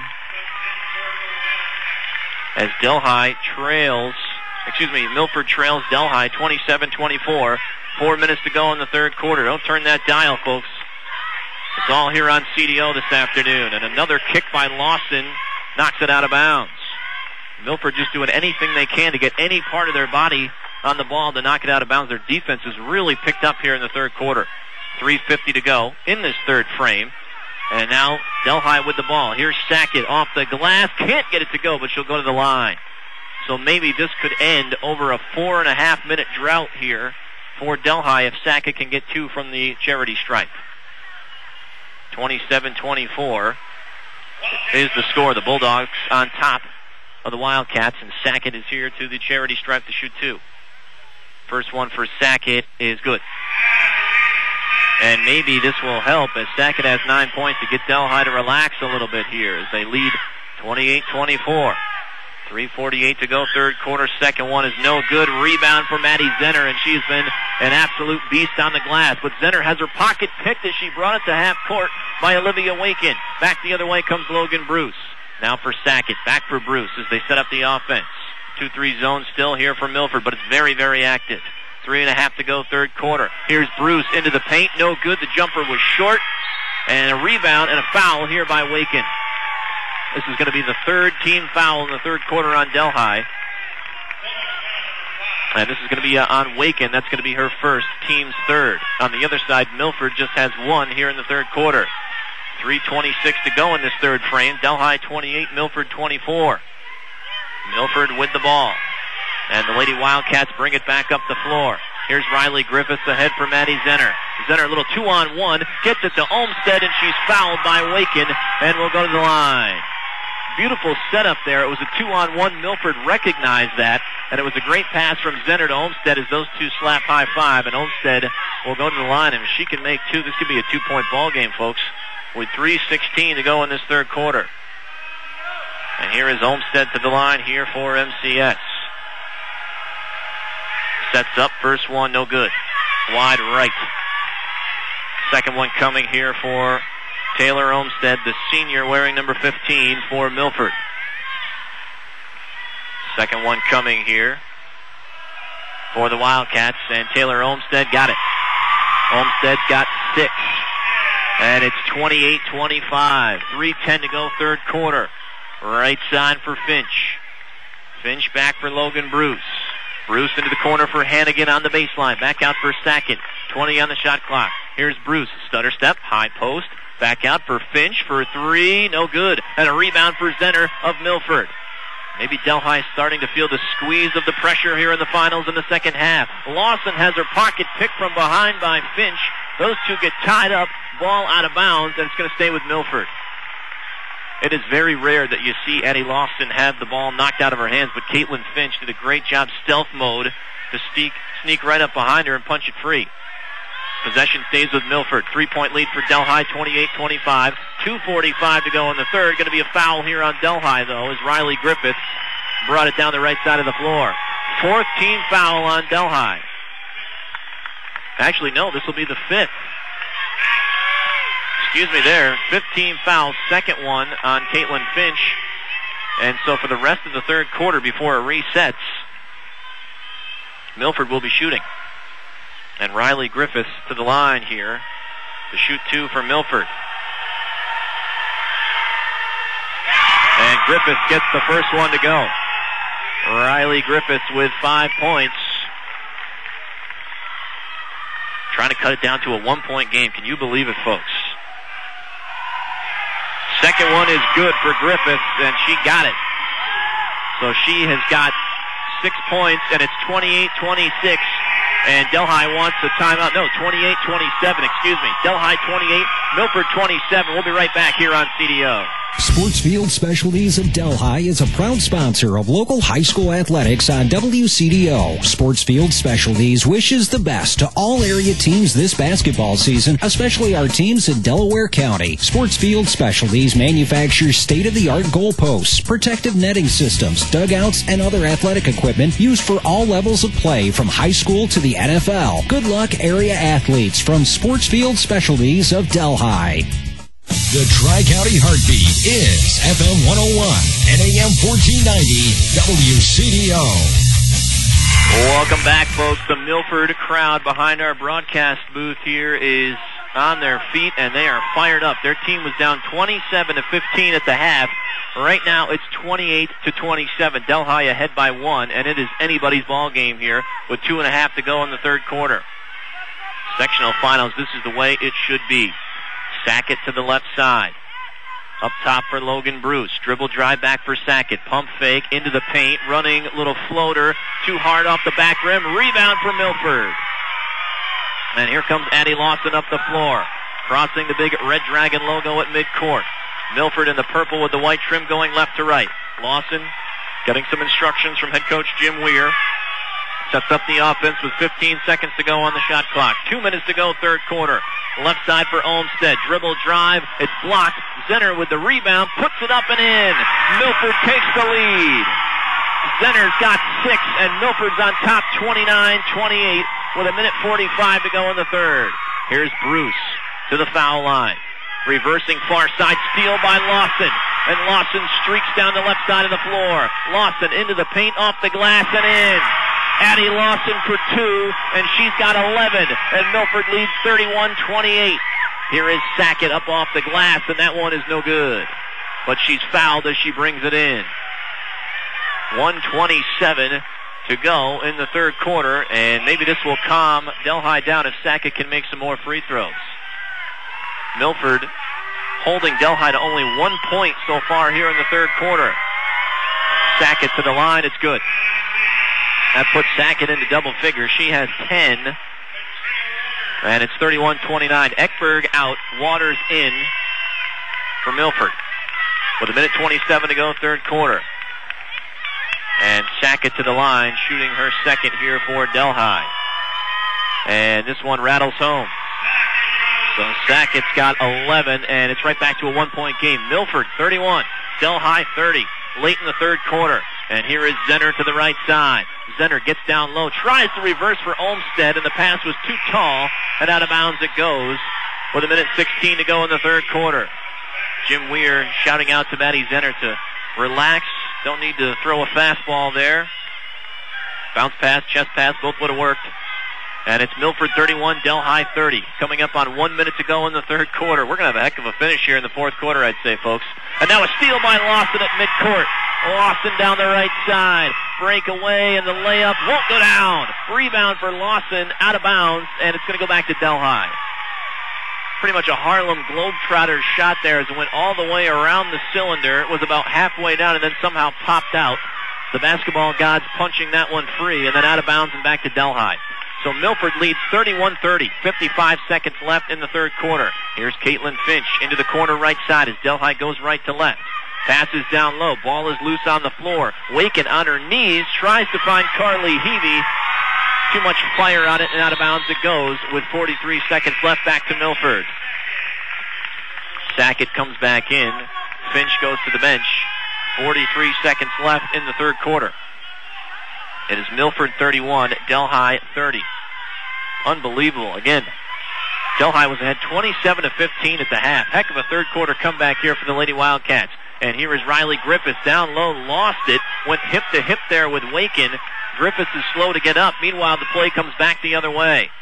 as Delhi trails, excuse me, Milford trails Delhi twenty-seven twenty-four. Four minutes to go in the third quarter. Don't turn that dial, folks. It's all here on C D O this afternoon. And another kick by Lawson knocks it out of bounds. Milford just doing anything they can to get any part of their body on the ball to knock it out of bounds. Their defense has really picked up here in the third quarter. three fifty to go in this third frame. And now Delhi with the ball. Here's Sackett off the glass. Can't get it to go, but she'll go to the line. So maybe this could end over a four and a half minute drought here for Delhi if Sackett can get two from the charity stripe. twenty-seven twenty-four is the score. The Bulldogs on top of the Wildcats, and Sackett is here to the charity stripe to shoot two. First one for Sackett is good. And maybe this will help as Sackett has nine points to get Delhi to relax a little bit here as they lead twenty-eight twenty-four. three forty-eight to go, third quarter. Second one is no good. Rebound for Maddie Zenner, and she's been an absolute beast on the glass. But Zenner has her pocket picked as she brought it to half court by Olivia Waken. Back the other way comes Logan Bruce. Now for Sackett. Back for Bruce as they set up the offense. two three zone still here for Milford, but it's very, very active. Three and a half to go, third quarter. Here's Bruce into the paint. No good. The jumper was short. And a rebound and a foul here by Waken. This is going to be the third team foul in the third quarter on Delhi. And this is going to be uh, on Waken. That's going to be her first, team's third. On the other side, Milford just has one here in the third quarter. three twenty-six to go in this third frame. Delhi twenty-eight, Milford twenty-four. Milford with the ball. And the Lady Wildcats bring it back up the floor. Here's Riley Griffiths ahead for Maddie Zenner. Zenner, a little two-on-one, gets it to Olmstead, and she's fouled by Waken, and will go to the line. Beautiful setup there. It was a two-on-one. Milford recognized that, and it was a great pass from Zenner to Olmstead as those two slap high five, and Olmstead will go to the line, and if she can make two, this could be a two-point ball game, folks, with three sixteen to go in this third quarter. And here is Olmstead to the line here for M C S. Sets up, first one, no good. Wide right. Second one coming here for Taylor Olmstead, the senior wearing number fifteen for Milford. Second one coming here for the Wildcats, and Taylor Olmstead got it. Olmstead's got six. And it's twenty-eight twenty-five. three ten to go, third quarter. Right side for Finch. Finch back for Logan Bruce. Bruce into the corner for Hannigan on the baseline. Back out for Sackett. twenty on the shot clock. Here's Bruce. Stutter step. High post. Back out for Finch for three. No good. And a rebound for Zenner of Milford. Maybe Delhi starting to feel the squeeze of the pressure here in the finals in the second half. Lawson has her pocket picked from behind by Finch. Those two get tied up. Ball out of bounds, and it's going to stay with Milford. It is very rare that you see Addie Lawson have the ball knocked out of her hands, but Caitlin Finch did a great job stealth mode to sneak, sneak right up behind her and punch it free. Possession stays with Milford. Three-point lead for Delhi, twenty-eight twenty-five. two forty-five to go in the third. Going to be a foul here on Delhi, though, as Riley Griffiths brought it down the right side of the floor. Fourth team foul on Delhi. Actually, no, this will be the fifth. Excuse me there. fifteen fouls, second one on Caitlin Finch. And so for the rest of the third quarter before it resets, Milford will be shooting. And Riley Griffiths to the line here to shoot two for Milford. And Griffiths gets the first one to go. Riley Griffiths with five points. Trying to cut it down to a one-point game. Can you believe it, folks? Second one is good for Griffiths, and she got it. So she has got six points, and it's twenty-eight twenty-six. And Delhi wants a timeout. No, twenty-eight twenty-seven, excuse me. Delhi twenty-eight, Milford twenty-seven. We'll be right back here on C D O. Sportsfield Specialties of Delhi is a proud sponsor of local high school athletics on W C D O. Sportsfield Specialties wishes the best to all area teams this basketball season, especially our teams in Delaware County. Sportsfield Specialties manufactures state-of-the-art goalposts, protective netting systems, dugouts, and other athletic equipment used for all levels of play from high school to the N F L. Good luck, area athletes, from Sportsfield Specialties of Delhi. The Tri-County Heartbeat is F M one oh one and A M fourteen ninety W C D O. Welcome back, folks. The Milford crowd behind our broadcast booth here is on their feet, and they are fired up. Their team was down twenty-seven to fifteen at the half. Right now, it's twenty-eight to twenty-seven. Delhi ahead by one, and it is anybody's ball game here with two and a half to go in the third quarter. Sectional finals, this is the way it should be. Sackett to the left side. Up top for Logan Bruce. Dribble drive back for Sackett. Pump fake into the paint. Running little floater. Too hard off the back rim. Rebound for Milford. And here comes Addie Lawson up the floor. Crossing the big Red Dragon logo at midcourt. Milford in the purple with the white trim going left to right. Lawson getting some instructions from head coach Jim Weir. Sets up the offense with fifteen seconds to go on the shot clock. Two minutes to go, third quarter. Left side for Olmstead. Dribble drive. It's blocked. Zenner with the rebound. Puts it up and in. Milford takes the lead. Zenner's got six, and Milford's on top twenty-nine twenty-eight with a minute forty-five to go in the third. Here's Bruce to the foul line. Reversing far side steal by Lawson. And Lawson streaks down the left side of the floor. Lawson into the paint, off the glass, and in. Addie Lawson for two, and she's got eleven, and Milford leads thirty-one twenty-eight. Here is Sackett up off the glass, and that one is no good. But she's fouled as she brings it in. one twenty-seven to go in the third quarter, and maybe this will calm Delhi down if Sackett can make some more free throws. Milford holding Delhi to only one point so far here in the third quarter. Sackett to the line, it's good. That puts Sackett into double figures. She has ten, and it's thirty-one twenty-nine. Ekberg out, Waters in for Milford. With a minute twenty-seven to go, third quarter. And Sackett to the line, shooting her second here for Delhi. And this one rattles home. So Sackett's got eleven, and it's right back to a one-point game. Milford, thirty-one. Delhi, thirty. Late in the third quarter. And here is Zenner to the right side. Zenner gets down low, tries to reverse for Olmstead, and the pass was too tall, and out of bounds it goes with a minute sixteen to go in the third quarter. Jim Weir shouting out to Maddie Zenner to relax. Don't need to throw a fastball there. Bounce pass, chest pass, both would have worked. And it's Milford thirty-one, Delhi thirty. Coming up on one minute to go in the third quarter. We're going to have a heck of a finish here in the fourth quarter, I'd say, folks. And now a steal by Lawson at midcourt. Lawson down the right side. Break away, and the layup won't go down. Rebound for Lawson, out of bounds, and it's going to go back to Delhi. Pretty much a Harlem Globetrotters shot there as it went all the way around the cylinder. It was about halfway down and then somehow popped out. The basketball gods punching that one free, and then out of bounds and back to Delhi. So Milford leads thirty-one thirty. fifty-five seconds left in the third quarter. Here's Caitlin Finch into the corner right side as Delhi goes right to left. Passes down low. Ball is loose on the floor. Waken on her knees. Tries to find Carly Heavey. Too much fire on it, and out of bounds it goes with forty-three seconds left. Back to Milford. Sackett comes back in. Finch goes to the bench. forty-three seconds left in the third quarter. It is Milford thirty-one, Delhi thirty. Unbelievable. Again, Delhi was ahead twenty-seven to fifteen at the half. Heck of a third quarter comeback here for the Lady Wildcats. And here is Riley Griffiths down low, lost it, went hip to hip there with Waken. Griffiths is slow to get up. Meanwhile, the play comes back the other way.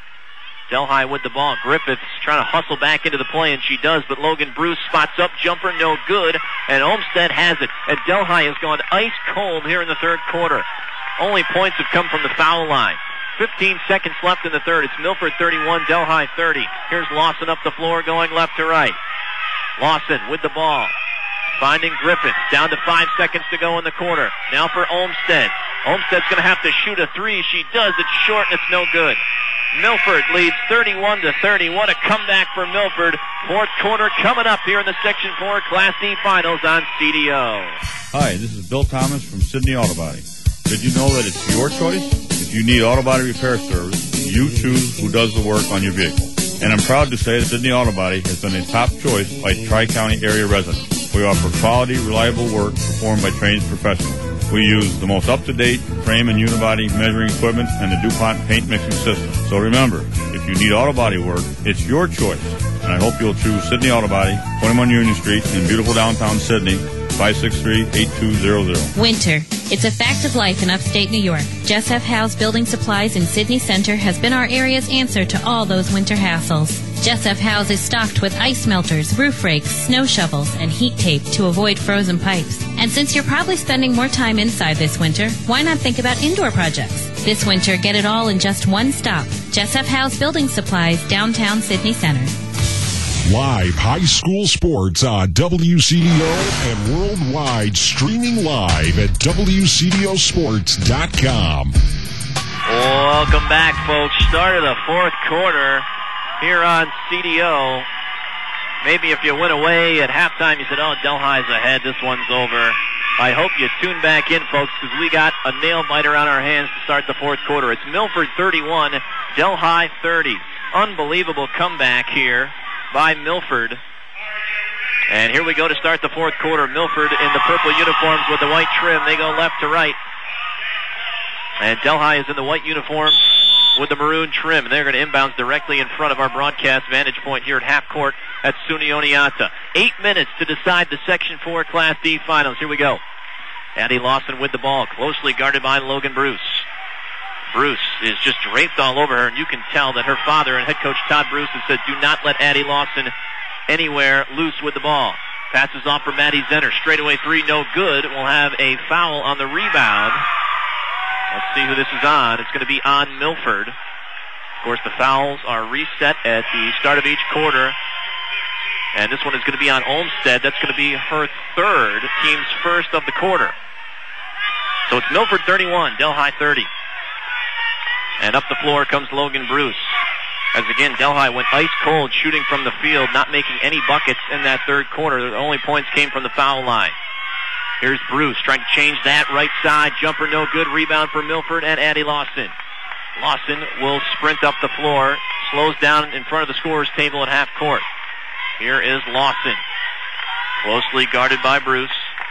Delhi with the ball. Griffiths trying to hustle back into the play, and she does, but Logan Bruce spots up, jumper no good, and Olmstead has it. And Delhi has gone ice cold here in the third quarter. Only points have come from the foul line. fifteen seconds left in the third. It's Milford thirty-one, Delhi thirty. Here's Lawson up the floor going left to right. Lawson with the ball. Finding Griffiths. Down to five seconds to go in the quarter. Now for Olmstead. Olmstead's going to have to shoot a three. She does. It's short and it's no good. Milford leads thirty-one to thirty. What a comeback for Milford. Fourth quarter coming up here in the Section four Class D Finals on C D O. Hi, this is Bill Thomas from Sydney Auto Body. Did you know that it's your choice? If you need auto body repair service, you choose who does the work on your vehicle. And I'm proud to say that Sydney Auto Body has been a top choice by Tri-County area residents. We offer quality, reliable work performed by trained professionals. We use the most up-to-date frame and unibody measuring equipment and the DuPont paint mixing system. So remember, if you need auto body work, it's your choice. And I hope you'll choose Sydney Auto Body, twenty-one Union Street in beautiful downtown Sydney, five six three, eight two zero zero. Winter. It's a fact of life in upstate New York. Jess F. Howe's Building Supplies in Sydney Center has been our area's answer to all those winter hassles. Jess F. Howe's is stocked with ice melters, roof rakes, snow shovels, and heat tape to avoid frozen pipes. And since you're probably spending more time inside this winter, why not think about indoor projects? This winter, get it all in just one stop. Jess F. Howe's Building Supplies, downtown Sydney Center. Live high school sports on W C D O and worldwide, streaming live at W C D O sports dot com. Welcome back, folks. Start of the fourth quarter here on C D O. Maybe if you went away at halftime, you said, oh, Delhi's ahead, this one's over. I hope you tune back in, folks, because we got a nail-biter on our hands to start the fourth quarter. It's Milford thirty-one, Delhi thirty. Unbelievable comeback here by Milford. And here we go to start the fourth quarter. Milford in the purple uniforms with the white trim. They go left to right. And Delhi is in the white uniforms with the maroon trim. And they're going to inbounds directly in front of our broadcast vantage point here at half court at SUNY Oneonta. Eight minutes to decide the Section four Class D Finals. Here we go. Addie Lawson with the ball, closely guarded by Logan Bruce. Bruce is just draped all over her, and you can tell that her father and head coach Todd Bruce has said, do not let Addie Lawson anywhere loose with the ball. Passes off for Maddie Zenner. Straightaway three, no good. We'll have a foul on the rebound. Let's see who this is on. It's going to be on Milford. Of course, the fouls are reset at the start of each quarter. And this one is going to be on Olmstead. That's going to be her third, team's first of the quarter. So it's Milford thirty-one, Delhi thirty. And up the floor comes Logan Bruce. As again, Delhi went ice cold shooting from the field, not making any buckets in that third quarter. The only points came from the foul line. Here's Bruce trying to change that right side. Jumper no good. Rebound for Milford and Addie Lawson. Lawson will sprint up the floor, slows down in front of the scorer's table at half court. Here is Lawson. Closely guarded by Bruce.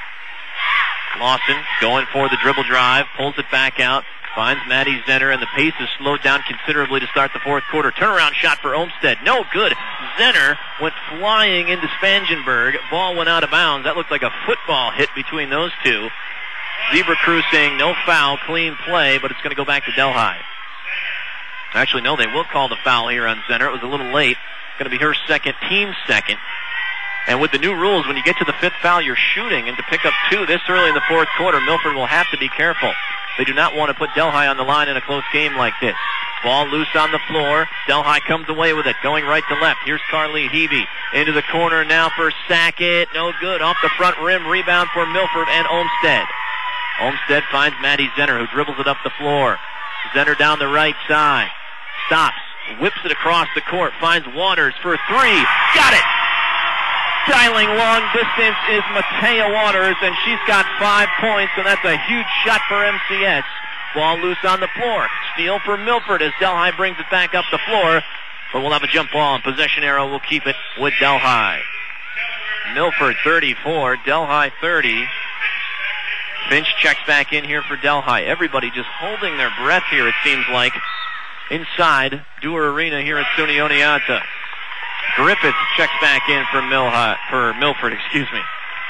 Lawson going for the dribble drive, pulls it back out, finds Maddie Zenner, and the pace is slowed down considerably to start the fourth quarter. Turnaround shot for Olmstead. No good. Zenner went flying into Spangenberg. Ball went out of bounds. That looked like a football hit between those two. Zebra Crew saying no foul, clean play, but it's going to go back to Delhi. Actually, no, they will call the foul here on Zenner. It was a little late. Going to be her second, team second. And with the new rules, when you get to the fifth foul, you're shooting. And to pick up two this early in the fourth quarter, Milford will have to be careful. They do not want to put Delhi on the line in a close game like this. Ball loose on the floor. Delhi comes away with it, going right to left. Here's Carly Hebe into the corner now for Sackett. No good. Off the front rim. Rebound for Milford and Olmstead. Olmstead finds Maddie Zenner, who dribbles it up the floor. Zenner down the right side. Stops. Whips it across the court. Finds Waters for three. Got it! Dialing long distance is Matea Waters, and she's got five points, and that's a huge shot for M C S. Ball loose on the floor. Steal for Milford as Delhi brings it back up the floor, but we'll have a jump ball, and possession arrow will keep it with Delhi. Milford thirty-four, Delhi thirty. Finch checks back in here for Delhi. Everybody just holding their breath here, it seems like, inside Dewar Arena here at SUNY Oneonta. Griffiths checks back in for Milhi, for Milford, excuse me.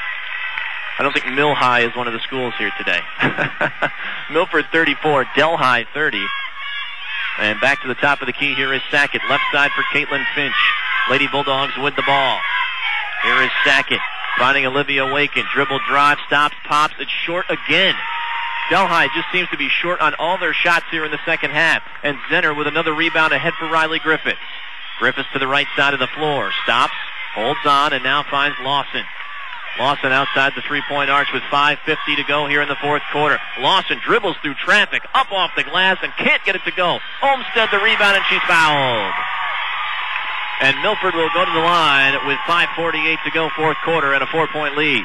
I don't think Milhi is one of the schools here today. Milford thirty-four, Delhi thirty. And back to the top of the key, here is Sackett. Left side for Caitlin Finch. Lady Bulldogs with the ball. Here is Sackett finding Olivia Waken. Dribble drive, stops, pops. It's short again. Delhi just seems to be short on all their shots here in the second half. And Zenner with another rebound ahead for Riley Griffiths. Griffiths to the right side of the floor. Stops, holds on, and now finds Lawson. Lawson outside the three-point arch with five fifty to go here in the fourth quarter. Lawson dribbles through traffic, up off the glass, and can't get it to go. Olmstead the rebound, and she's fouled. And Milford will go to the line with five forty-eight to go, fourth quarter, and a four-point lead.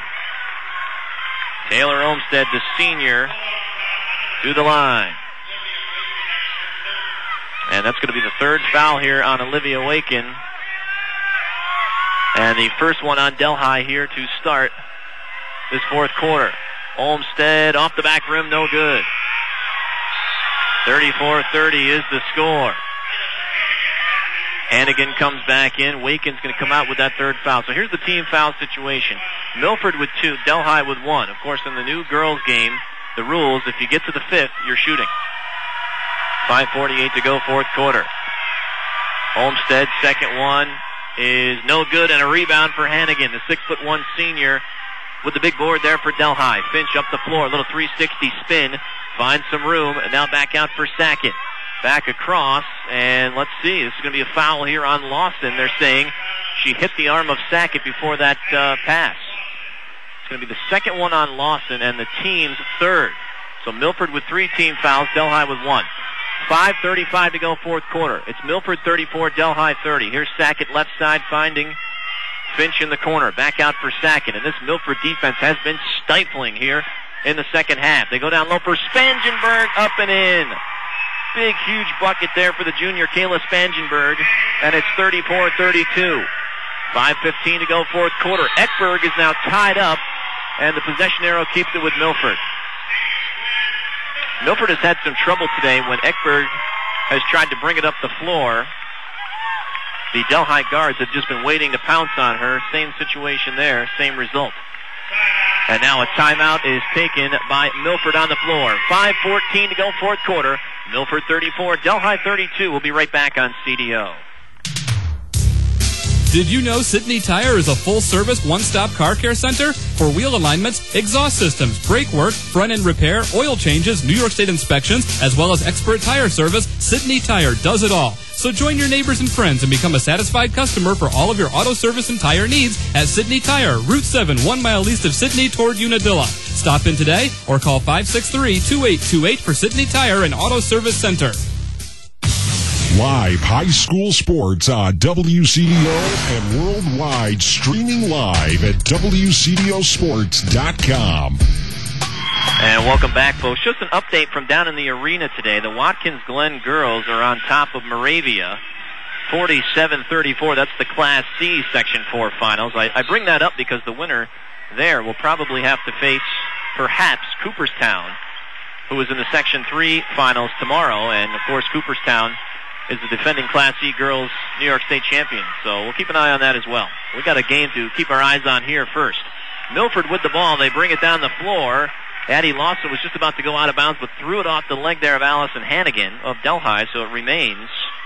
Taylor Olmstead, the senior, to the line. And that's going to be the third foul here on Olivia Waken. And the first one on Delhi here to start this fourth quarter. Olmstead off the back rim, no good. thirty-four thirty is the score. Hannigan comes back in. Waken's going to come out with that third foul. So here's the team foul situation. Milford with two, Delhi with one. Of course, in the new girls game, the rules, if you get to the fifth, you're shooting. five forty-eight to go, fourth quarter. Olmstead, second one, is no good, and a rebound for Hannigan, the six foot one senior, with the big board there for Delhi. Finch up the floor, a little three sixty spin, finds some room, and now back out for Sackett. Back across, and let's see, this is going to be a foul here on Lawson. They're saying she hit the arm of Sackett before that uh, pass. It's going to be the second one on Lawson, and the team's third. So Milford with three team fouls, Delhi with one. five thirty-five to go, fourth quarter. It's Milford thirty-four, Delhi thirty. Here's Sackett left side finding Finch in the corner. Back out for Sackett. And this Milford defense has been stifling here in the second half. They go down low for Spangenberg, up and in. Big, huge bucket there for the junior Kayla Spangenberg. And it's thirty-four thirty-two. five fifteen to go, fourth quarter. Eckberg is now tied up, and the possession arrow keeps it with Milford. Milford has had some trouble today when Eckberg has tried to bring it up the floor. The Delhi guards have just been waiting to pounce on her. Same situation there, same result. And now a timeout is taken by Milford on the floor. five fourteen to go, fourth quarter. Milford thirty-four, Delhi thirty-two. We'll be right back on C D O. Did you know Sidney Tire is a full-service, one-stop car care center? For wheel alignments, exhaust systems, brake work, front-end repair, oil changes, New York State inspections, as well as expert tire service, Sidney Tire does it all. So join your neighbors and friends and become a satisfied customer for all of your auto service and tire needs at Sidney Tire, Route seven, one mile east of Sidney toward Unadilla. Stop in today or call five six three, two eight two eight for Sidney Tire and Auto Service Center. Live high school sports on W C D O and worldwide, streaming live at W C D O sports dot com. And welcome back, folks. Just an update from down in the arena today. The Watkins Glen girls are on top of Moravia, forty-seven thirty-four. That's the Class C Section four finals. I, I bring that up because the winner there will probably have to face, perhaps, Cooperstown, who is in the Section three finals tomorrow. And, of course, Cooperstown is the defending Class C girls New York State champion. So we'll keep an eye on that as well. We've got a game to keep our eyes on here first. Milford with the ball. They bring it down the floor. Addie Lawson was just about to go out of bounds, but threw it off the leg there of Allison Hannigan of Delhi, so it remains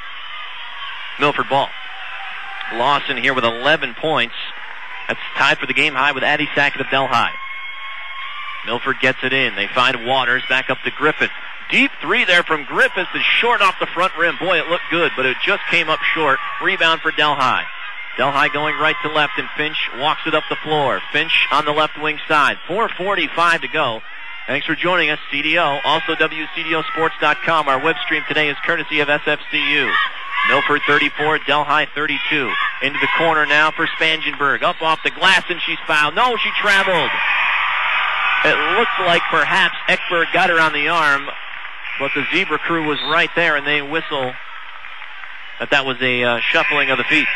Milford ball. Lawson here with eleven points. That's tied for the game high with Addie Sackett of Delhi. Milford gets it in. They find Waters back up to Griffith. Deep three there from Griffith is short off the front rim. Boy, it looked good, but it just came up short. Rebound for Delhi. Delhi going right to left, and Finch walks it up the floor. Finch on the left wing side. four forty-five to go. Thanks for joining us, C D O. Also, W C D O sports dot com. Our web stream today is courtesy of S F C U. Milford thirty-four, Delhi thirty-two. Into the corner now for Spangenberg. Up off the glass, and she's fouled. No, she traveled. It looks like perhaps Ekberg got her on the arm, but the Zebra crew was right there, and they whistle that that was a uh, shuffling of the feet.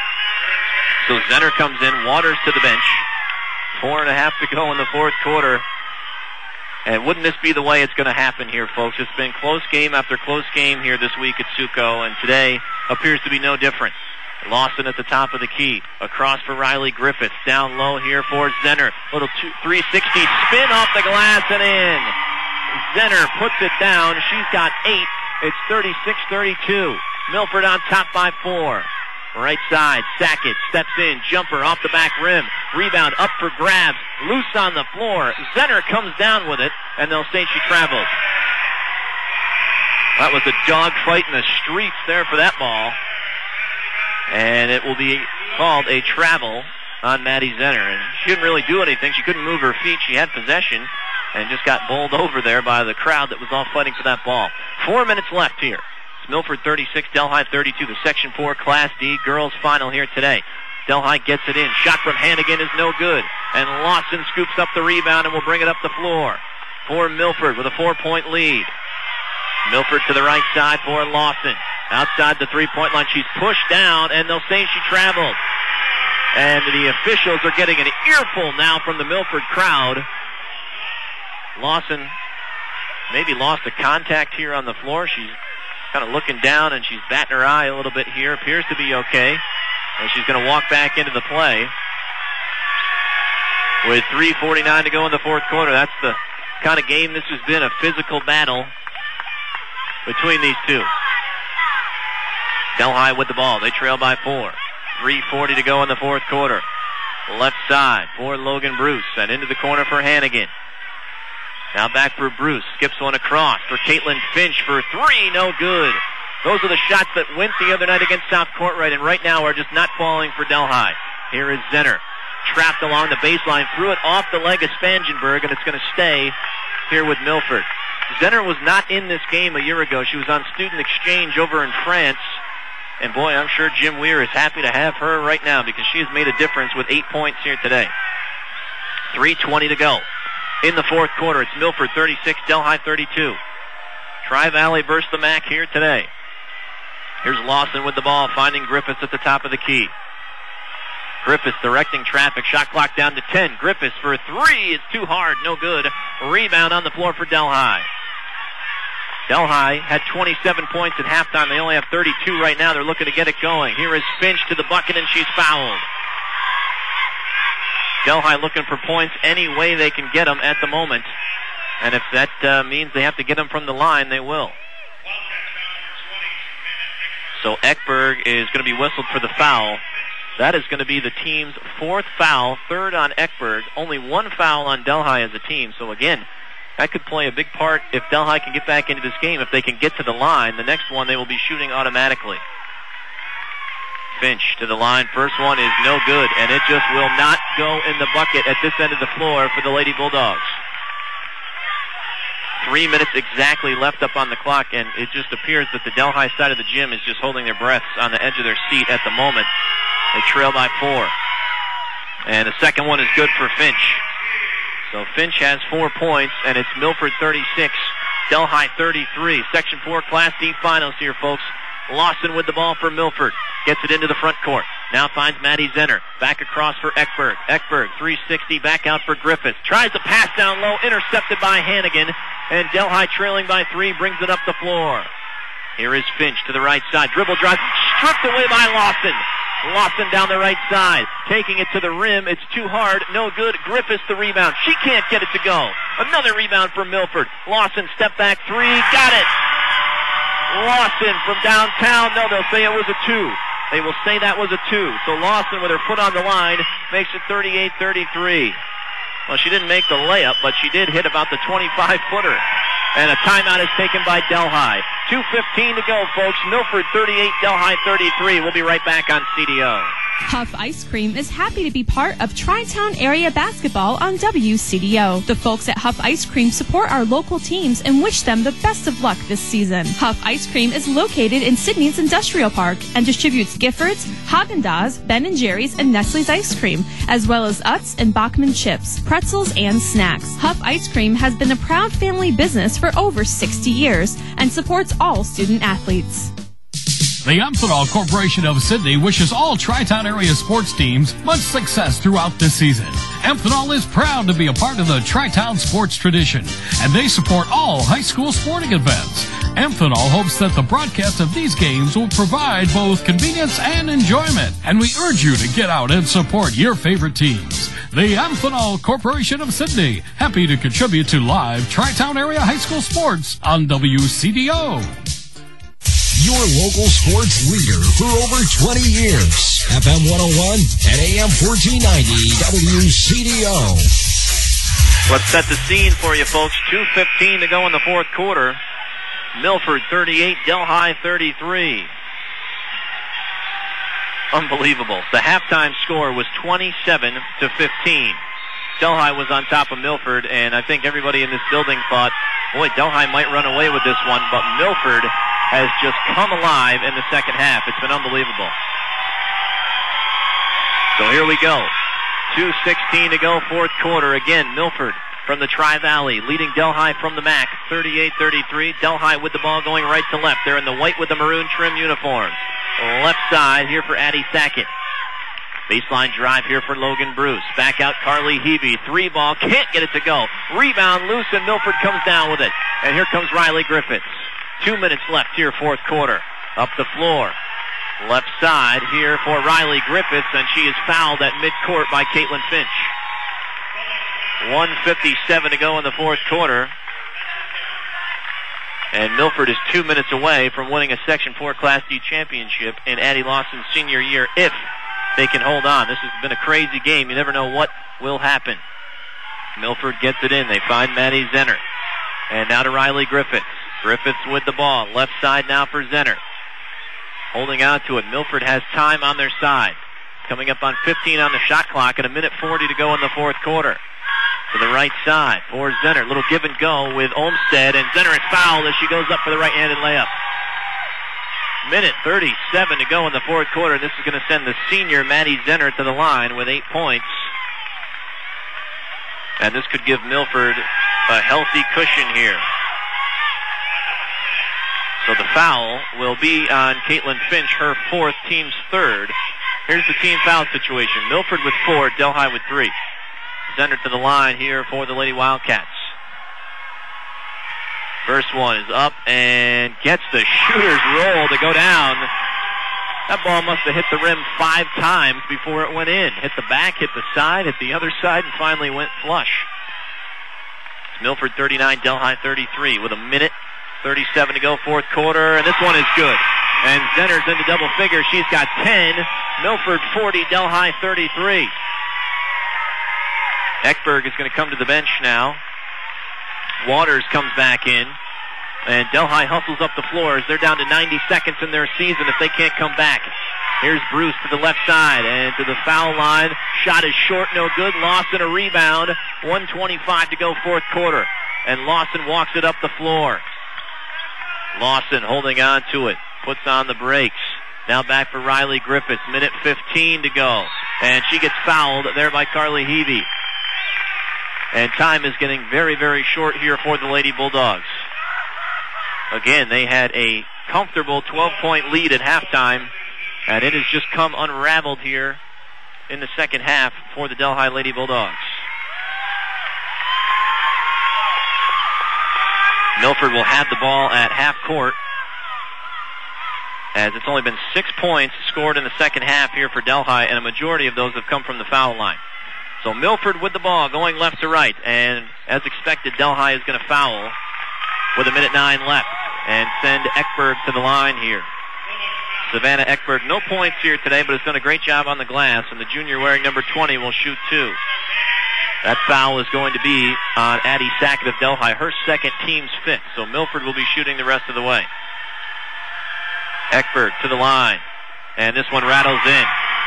So Zenner comes in, Waters to the bench. Four and a half to go in the fourth quarter. And wouldn't this be the way it's going to happen here, folks? It's been close game after close game here this week at Suco, and today appears to be no different. Lawson at the top of the key. Across for Riley Griffiths. Down low here for Zenner. Little two, three sixty spin off the glass and in. Zenner puts it down. She's got eight. It's thirty-six thirty-two. Milford on top by four. Right side, Sackett steps in, jumper off the back rim, rebound up for grabs, loose on the floor. Zenner comes down with it, and they'll say she traveled. That was a dogfight in the streets there for that ball. And it will be called a travel on Maddie Zenner. And she didn't really do anything. She couldn't move her feet. She had possession and just got bowled over there by the crowd that was all fighting for that ball. Four minutes left here. It's Milford thirty-six, Delhi thirty-two, the Section four Class D girls final here today. Delhi gets it in. Shot from Hannigan is no good. And Lawson scoops up the rebound and will bring it up the floor for Milford with a four-point lead. Milford to the right side for Lawson. Outside the three-point line. She's pushed down, and they'll say she traveled. And the officials are getting an earful now from the Milford crowd. Lawson maybe lost a contact here on the floor. She's kind of looking down, and she's batting her eye a little bit here. Appears to be okay. And she's going to walk back into the play. With three forty-nine to go in the fourth quarter. That's the kind of game this has been, a physical battle between these two. Delhi with the ball. They trail by four. three forty to go in the fourth quarter. Left side for Logan Bruce. And into the corner for Hannigan. Now back for Bruce. Skips one across for Caitlin Finch for three. No good. Those are the shots that went the other night against South Courtright, and right now are just not falling for Delhi. Here is Zenner. Trapped along the baseline. Threw it off the leg of Spangenberg, and it's going to stay here with Milford. Zenner was not in this game a year ago. She was on student exchange over in France. And boy, I'm sure Jim Weir is happy to have her right now because she has made a difference with eight points here today. three twenty to go. In the fourth quarter, it's Milford thirty-six, Delhi thirty-two. Tri-Valley versus the M A C here today. Here's Lawson with the ball, finding Griffiths at the top of the key. Griffiths directing traffic. Shot clock down to ten. Griffiths for three. It's too hard. No good. Rebound on the floor for Delhi. Delhi had twenty-seven points at halftime. They only have thirty-two right now. They're looking to get it going. Here is Finch to the bucket, and she's fouled. Delhi looking for points any way they can get them at the moment. And if that uh, means they have to get them from the line, they will. So Eckberg is going to be whistled for the foul. That is going to be the team's fourth foul, third on Eckberg. Only one foul on Delhi as a team. So again, that could play a big part if Delhi can get back into this game. If they can get to the line, the next one they will be shooting automatically. Finch to the line. First one is no good, and it just will not go in the bucket at this end of the floor for the Lady Bulldogs. Three minutes exactly left up on the clock, and it just appears that the Delhi side of the gym is just holding their breaths on the edge of their seat at the moment. They trail by four. And the second one is good for Finch. So Finch has four points, and it's Milford thirty-six, Delhi thirty-three. Section four Class D finals here, folks. Lawson with the ball for Milford. Gets it into the front court. Now finds Maddie Zenner. Back across for Eckberg. Eckberg, three sixty, back out for Griffiths. Tries to pass down low, intercepted by Hannigan. And Delhi trailing by three brings it up the floor. Here is Finch to the right side. Dribble drive, stripped away by Lawson. Lawson down the right side. Taking it to the rim. It's too hard. No good. Griffiths the rebound. She can't get it to go. Another rebound for Milford. Lawson step back three. Got it. Lawson from downtown. No, they'll say it was a two. They will say that was a two. So Lawson with her foot on the line makes it thirty-eight thirty-three. Well, she didn't make the layup, but she did hit about the twenty-five footer. And a timeout is taken by Delhi. two fifteen to go, folks. Milford thirty-eight, Delhi thirty-three. We'll be right back on C D O. Huff Ice Cream is happy to be part of Tri-Town Area Basketball on W C D O. The folks at Huff Ice Cream support our local teams and wish them the best of luck this season. Huff Ice Cream is located in Sydney's Industrial Park and distributes Giffords, Haagen-Dazs, Ben and Jerry's, and Nestle's Ice Cream, as well as Utz and Bachman chips, pretzels, and snacks. Huff Ice Cream has been a proud family business for over sixty years and supports all student athletes. The Amphenol Corporation of Sydney wishes all Tri-Town area sports teams much success throughout this season. Amphenol is proud to be a part of the Tri-Town sports tradition, and they support all high school sporting events. Amphenol hopes that the broadcast of these games will provide both convenience and enjoyment, and we urge you to get out and support your favorite teams. The Amphenol Corporation of Sydney, happy to contribute to live Tri-Town area high school sports on W C D O. Your local sports leader for over twenty years. F M one oh one and A M fourteen ninety W C D O. Let's set the scene for you, folks. two fifteen to go in the fourth quarter. Milford thirty-eight, Delhi thirty-three. Unbelievable. The halftime score was twenty-seven to fifteen. Delhi was on top of Milford, and I think everybody in this building thought, boy, Delhi might run away with this one, but Milford has just come alive in the second half. It's been unbelievable. So here we go. two sixteen to go, fourth quarter. Again, Milford from the Tri-Valley, leading Delhi from the M A C, thirty-eight thirty-three. Delhi with the ball going right to left. They're in the white with the maroon trim uniforms. Left side here for Addie Sackett. Baseline drive here for Logan Bruce. Back out Carly Heavey. Three ball, can't get it to go. Rebound loose, and Milford comes down with it. And here comes Riley Griffiths. Two minutes left here, fourth quarter. Up the floor. Left side here for Riley Griffiths, and she is fouled at midcourt by Caitlin Finch. one fifty-seven to go in the fourth quarter. And Milford is two minutes away from winning a Section four Class D championship in Addie Lawson's senior year if they can hold on. This has been a crazy game. You never know what will happen. Milford gets it in. They find Maddie Zenner. And now to Riley Griffiths. Griffiths with the ball. Left side now for Zenner. Holding on to it. Milford has time on their side. Coming up on fifteen on the shot clock and a minute forty to go in the fourth quarter. To the right side for Zenner. Little give and go with Olmstead, and Zenner is fouled as she goes up for the right-handed layup. Minute thirty-seven to go in the fourth quarter. This is going to send the senior Maddie Zenner to the line with eight points. And this could give Milford a healthy cushion here. So the foul will be on Caitlin Finch, her fourth, team's third. Here's the team foul situation. Milford with four, Delhi with three. Zenner to the line here for the Lady Wildcats. First one is up and gets the shooter's roll to go down. That ball must have hit the rim five times before it went in. Hit the back, hit the side, hit the other side, and finally went flush. It's Milford thirty-nine, Delhi thirty-three with a minute thirty-seven to go, fourth quarter, and this one is good. And Zenner's into double figures. She's got ten. Milford forty, Delhi thirty-three. Eckberg is going to come to the bench now. Waters comes back in. And Delhi hustles up the floors. They're down to ninety seconds in their season if they can't come back. Here's Bruce to the left side and to the foul line. Shot is short, no good. Lawson a rebound. one twenty-five to go, fourth quarter. And Lawson walks it up the floor. Lawson holding on to it. Puts on the brakes. Now back for Riley Griffiths. Minute fifteen to go. And she gets fouled there by Carly Heavey. And time is getting very, very short here for the Lady Bulldogs. Again, they had a comfortable twelve-point lead at halftime, and it has just come unraveled here in the second half for the Delhi Lady Bulldogs. Milford will have the ball at half court, as it's only been six points scored in the second half here for Delhi, and a majority of those have come from the foul line. So Milford with the ball going left to right, and as expected, Delhi is going to foul with a minute nine left and send Eckberg to the line here. Savannah Eckberg, no points here today, but has done a great job on the glass, and the junior wearing number twenty will shoot two. That foul is going to be on Addie Sackett of Delhi, her second, team's fifth, so Milford will be shooting the rest of the way. Eckberg to the line, and this one rattles in.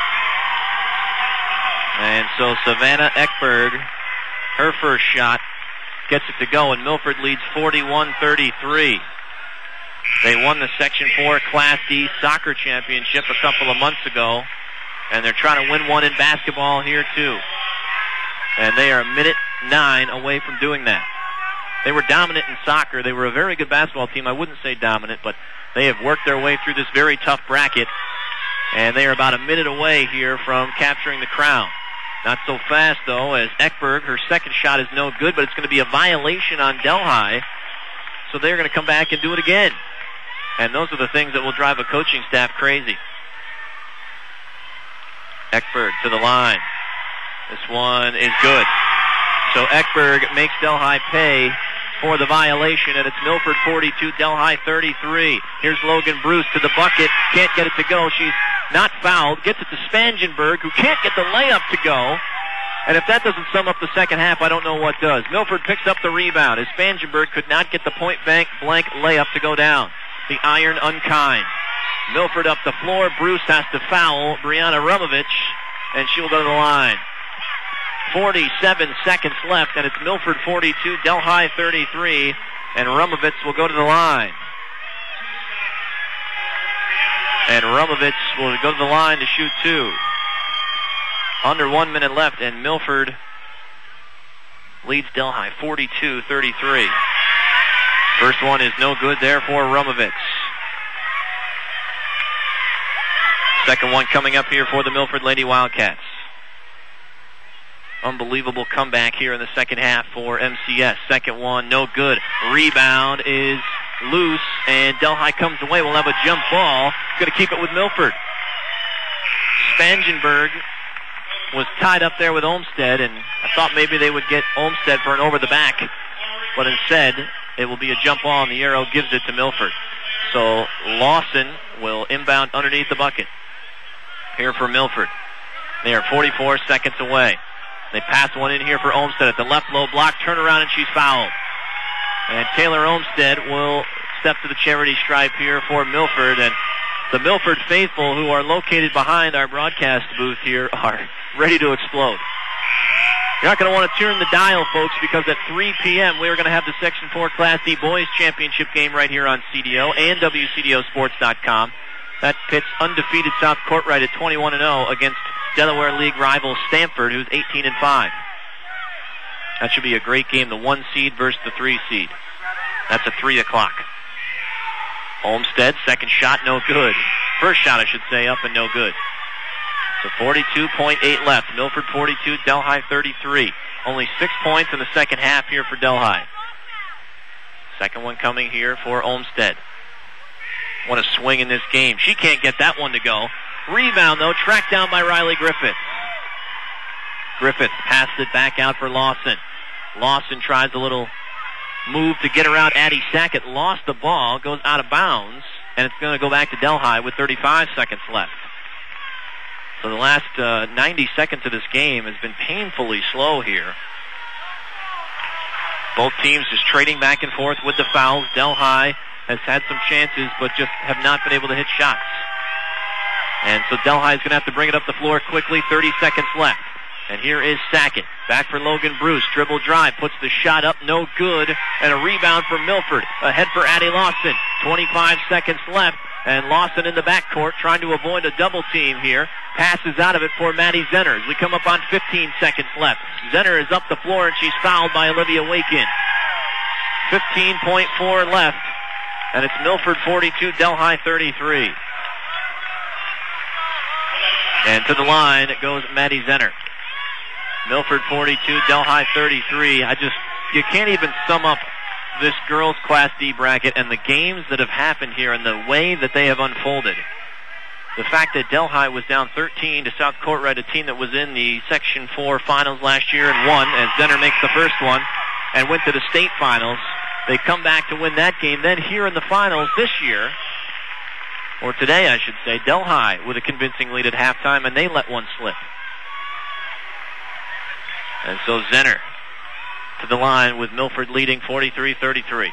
And so Savannah Eckberg, her first shot, gets it to go, and Milford leads forty-one thirty-three. They won the Section four Class D soccer championship a couple of months ago, and they're trying to win one in basketball here too. And they are a minute nine away from doing that. They were dominant in soccer. They were a very good basketball team. I wouldn't say dominant, but they have worked their way through this very tough bracket, and they are about a minute away here from capturing the crown. Not so fast, though, as Eckberg, her second shot is no good, but it's going to be a violation on Delhi, so they're going to come back and do it again. And those are the things that will drive a coaching staff crazy. Eckberg to the line. This one is good. So Eckberg makes Delhi pay for the violation, and it's Milford forty-two, Delhi thirty-three. Here's Logan Bruce to the bucket. Can't get it to go. She's not fouled. Gets it to Spangenberg, who can't get the layup to go. And if that doesn't sum up the second half, I don't know what does. Milford picks up the rebound as Spangenberg could not get the point blank blank layup to go down. The iron unkind. Milford up the floor. Bruce has to foul Brianna Rumovich, and she'll go to the line. forty-seven seconds left, and it's Milford forty-two, Delhi thirty-three, and Rumovich will go to the line. And Rumovich will go to the line to shoot two. Under one minute left, and Milford leads Delhi forty-two thirty-three. First one is no good there for Rumovich. Second one coming up here for the Milford Lady Wildcats. Unbelievable comeback here in the second half for M C S. Second one, no good. Rebound is loose, and Delhi comes away. We'll have a jump ball. Going to keep it with Milford. Spangenberg was tied up there with Olmstead, and I thought maybe they would get Olmstead for an over the back, but instead it will be a jump ball, and the arrow gives it to Milford. So Lawson will inbound underneath the bucket here for Milford. They are forty-four seconds away. They pass one in here for Olmstead at the left low block. Turn around, and she's fouled. And Taylor Olmstead will step to the charity stripe here for Milford. And the Milford faithful, who are located behind our broadcast booth here, are ready to explode. You're not going to want to turn the dial, folks, because at three p.m. we are going to have the Section four Class D Boys Championship game right here on C D O and W C D O Sports dot com. That pits undefeated South Courtright at twenty-one and oh against Delaware League rival Stanford, who's eighteen and five. That should be a great game, the one seed versus the three seed. That's at three o'clock. Olmstead, second shot, no good. First shot, I should say, up and no good. So forty-two point eight left. Milford forty-two, Delhi thirty-three. Only six points in the second half here for Delhi. Second one coming here for Olmstead. What a swing in this game. She can't get that one to go. Rebound, though, tracked down by Riley Griffith. Griffith passed it back out for Lawson. Lawson tries a little move to get around Addie Sackett. Lost the ball, goes out of bounds. and it's going to go back to Delhi with thirty-five seconds left. So the last uh, ninety seconds of this game has been painfully slow here. Both teams just trading back and forth with the fouls. Delhi has had some chances, but just have not been able to hit shots. And so Delhi is going to have to bring it up the floor quickly. thirty seconds left. And here is Sackett. Back for Logan Bruce. Dribble drive. Puts the shot up. No good. And a rebound for Milford. Ahead for Addie Lawson. twenty-five seconds left. And Lawson in the backcourt trying to avoid a double team here. Passes out of it for Maddie Zenner. As we come up on fifteen seconds left. Zenner is up the floor and she's fouled by Olivia Wakin. fifteen point four left. And it's Milford forty-two, Delhi thirty-three. And to the line it goes Maddie Zenner. Milford forty-two, Delhi thirty-three. I just, you can't even sum up this girls' Class D bracket and the games that have happened here and the way that they have unfolded. The fact that Delhi was down thirteen to South Courtright, a team that was in the Section four finals last year and won, as Zenner makes the first one, and went to the state finals. They come back to win that game. Then here in the finals this year, or today I should say, Delhi with a convincing lead at halftime, and they let one slip. And so Zenner to the line with Milford leading forty-three thirty-three.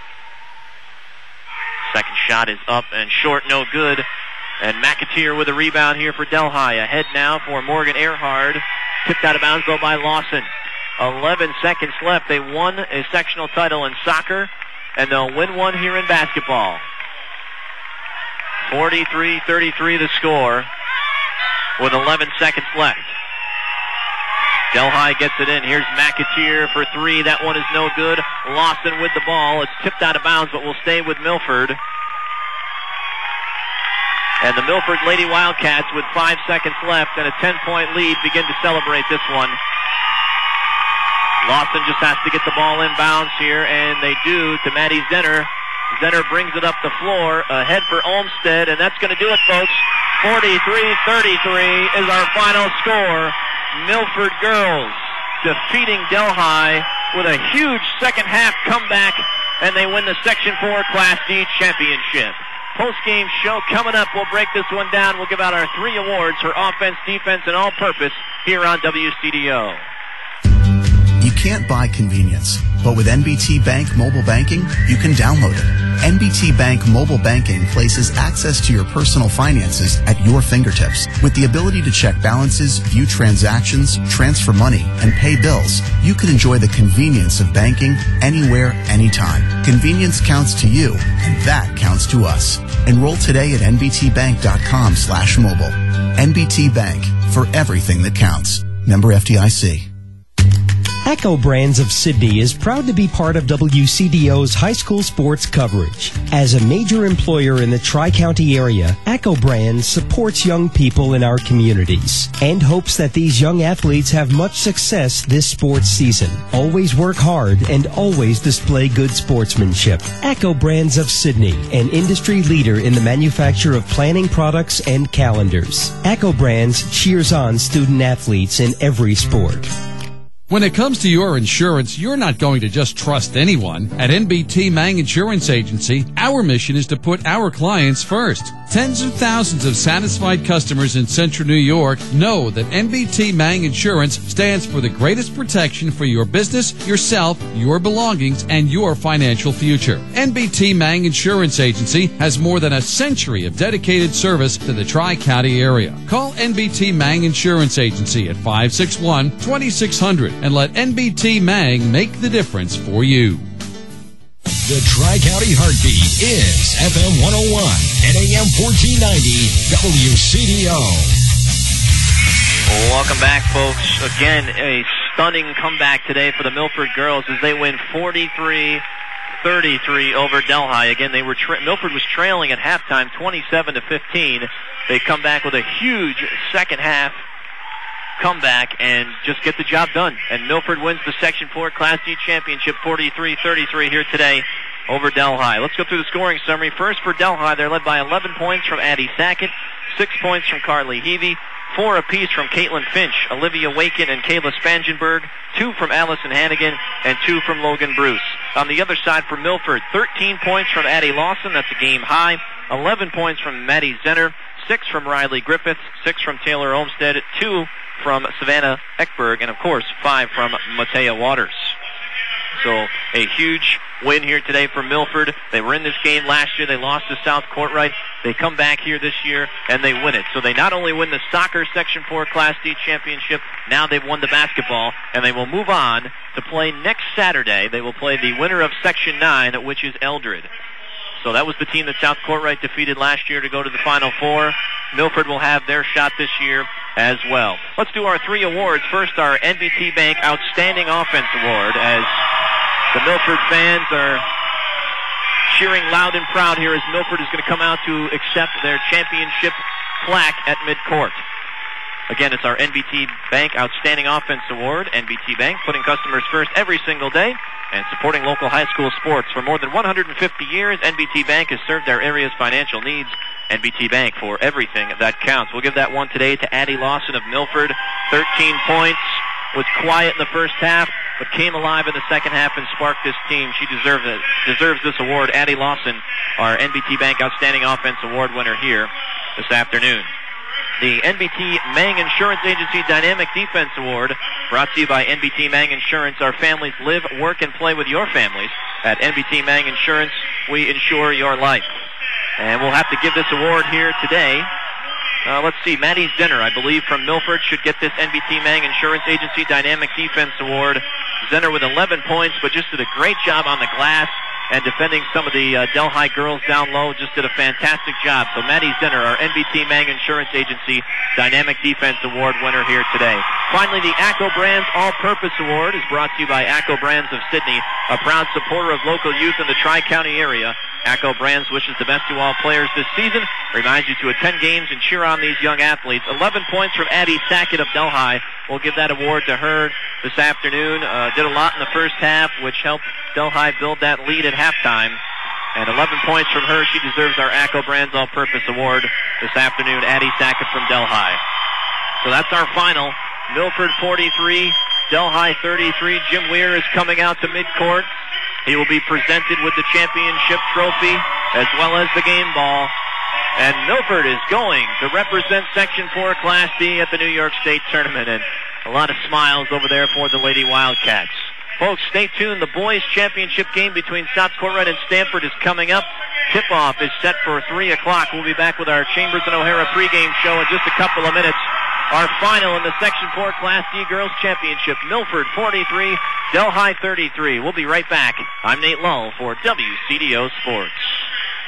Second shot is up and short, no good. And McAteer with a rebound here for Delhi. Ahead now for Morgan Earhart. Tipped out of bounds though by Lawson. eleven seconds left. They won a sectional title in soccer, and they'll win one here in basketball. forty-three thirty-three the score with eleven seconds left. Delhi gets it in. Here's McAteer for three. That one is no good. Lawson with the ball. It's tipped out of bounds, but will stay with Milford. And the Milford Lady Wildcats, with five seconds left and a ten-point lead, begin to celebrate this one. Lawson just has to get the ball in bounds here, and they do to Maddie Zenner. Zenner brings it up the floor, ahead for Olmsted, and that's going to do it, folks. forty-three thirty-three is our final score. Milford girls defeating Delhi with a huge second-half comeback, and they win the Section four Class D championship. Post-game show coming up. We'll break this one down. We'll give out our three awards for offense, defense, and all-purpose here on W C D O. You can't buy convenience, but with N B T Bank Mobile Banking, you can download it. N B T Bank Mobile Banking places access to your personal finances at your fingertips. With the ability to check balances, view transactions, transfer money, and pay bills, you can enjoy the convenience of banking anywhere, anytime. Convenience counts to you, and that counts to us. Enroll today at nbtbank.com slash mobile. N B T Bank, for everything that counts. Member F D I C. Echo Brands of Sydney is proud to be part of W C D O's high school sports coverage. As a major employer in the Tri-County area, Echo Brands supports young people in our communities and hopes that these young athletes have much success this sports season. Always work hard and always display good sportsmanship. Echo Brands of Sydney, an industry leader in the manufacture of planning products and calendars. Echo Brands cheers on student athletes in every sport. When it comes to your insurance, you're not going to just trust anyone. At N B T Mang Insurance Agency, our mission is to put our clients first. Tens of thousands of satisfied customers in Central New York know that N B T Mang Insurance stands for the greatest protection for your business, yourself, your belongings, and your financial future. N B T Mang Insurance Agency has more than a century of dedicated service to the Tri-County area. Call N B T Mang Insurance Agency at five six one, two six zero zero and let N B T Mang make the difference for you. The Tri-County Heartbeat is F M one oh one and A M fourteen ninety W C D O. Welcome back, folks. Again, a stunning comeback today for the Milford girls as they win forty-three thirty-three over Delhi. Again, they were tra- Milford was trailing at halftime twenty-seven to fifteen. They come back with a huge second half comeback and just get the job done. And Milford wins the Section four Class D championship forty-three thirty-three here today over Delhi. Let's go through the scoring summary. First for Delhi, they're led by eleven points from Addie Sackett, six points from Carly Heavey, four apiece from Caitlin Finch, Olivia Wakin, and Kayla Spangenberg, two from Allison Hannigan, and two from Logan Bruce. On the other side for Milford, thirteen points from Addie Lawson, that's a game high, eleven points from Maddie Zenner, six from Riley Griffiths, six from Taylor Olmstead, two from Savannah Eckberg, and of course, five from Matea Waters. So a huge win here today for Milford. They were in this game last year. They lost to South Courtright. They come back here this year, and they win it. So they not only win the soccer Section four Class D championship, now they've won the basketball, and they will move on to play next Saturday. They will play the winner of Section nine, which is Eldred. So that was the team that South Courtright defeated last year to go to the Final Four. Milford will have their shot this year as well. Let's do our three awards. First, our N B T Bank Outstanding Offense Award, as the Milford fans are cheering loud and proud here as Milford is going to come out to accept their championship plaque at midcourt. Again, it's our N B T Bank Outstanding Offense Award. N B T Bank, putting customers first every single day and supporting local high school sports. For more than one hundred fifty years, N B T Bank has served our area's financial needs. N B T Bank, for everything that counts. We'll give that one today to Addie Lawson of Milford. thirteen points. Was quiet in the first half, but came alive in the second half and sparked this team. She deserves it, deserves this award. Addie Lawson, our N B T Bank Outstanding Offense Award winner here this afternoon. The N B T Mang Insurance Agency Dynamic Defense Award, brought to you by N B T Mang Insurance. Our families live, work, and play with your families. At N B T Mang Insurance, we insure your life. And we'll have to give this award here today. Uh, let's see, Maddie Zenner, I believe, from Milford, should get this N B T Mang Insurance Agency Dynamic Defense Award. Zenner with eleven points, but just did a great job on the glass and defending some of the uh, Delhi girls down low. Just did a fantastic job. So Maddie Zenner, our N B T Mang Insurance Agency Dynamic Defense Award winner here today. Finally, the ACCO Brands All-Purpose Award is brought to you by ACCO Brands of Sydney, a proud supporter of local youth in the Tri-County area. ACCO Brands wishes the best to all players this season. Reminds you to attend games and cheer on these young athletes. eleven points from Addie Sackett of Delhi. We'll give that award to her this afternoon. Uh, did a lot in the first half, which helped Delhi build that lead at halftime. And eleven points from her. She deserves our ACCO Brands All-Purpose Award this afternoon. Addie Sackett from Delhi. So that's our final. Milford forty-three, Delhi thirty-three. Jim Weir is coming out to midcourt. He will be presented with the championship trophy as well as the game ball. And Milford is going to represent Section four Class D at the New York State Tournament. And a lot of smiles over there for the Lady Wildcats. Folks, stay tuned. The boys' championship game between South Courtright and Stanford is coming up. Tip-off is set for three o'clock. We'll be back with our Chambers and O'Hara pregame show in just a couple of minutes. Our final in the Section four Class D Girls Championship, Milford forty-three, Delhi thirty-three. We'll be right back. I'm Nate Lull for W C D O Sports.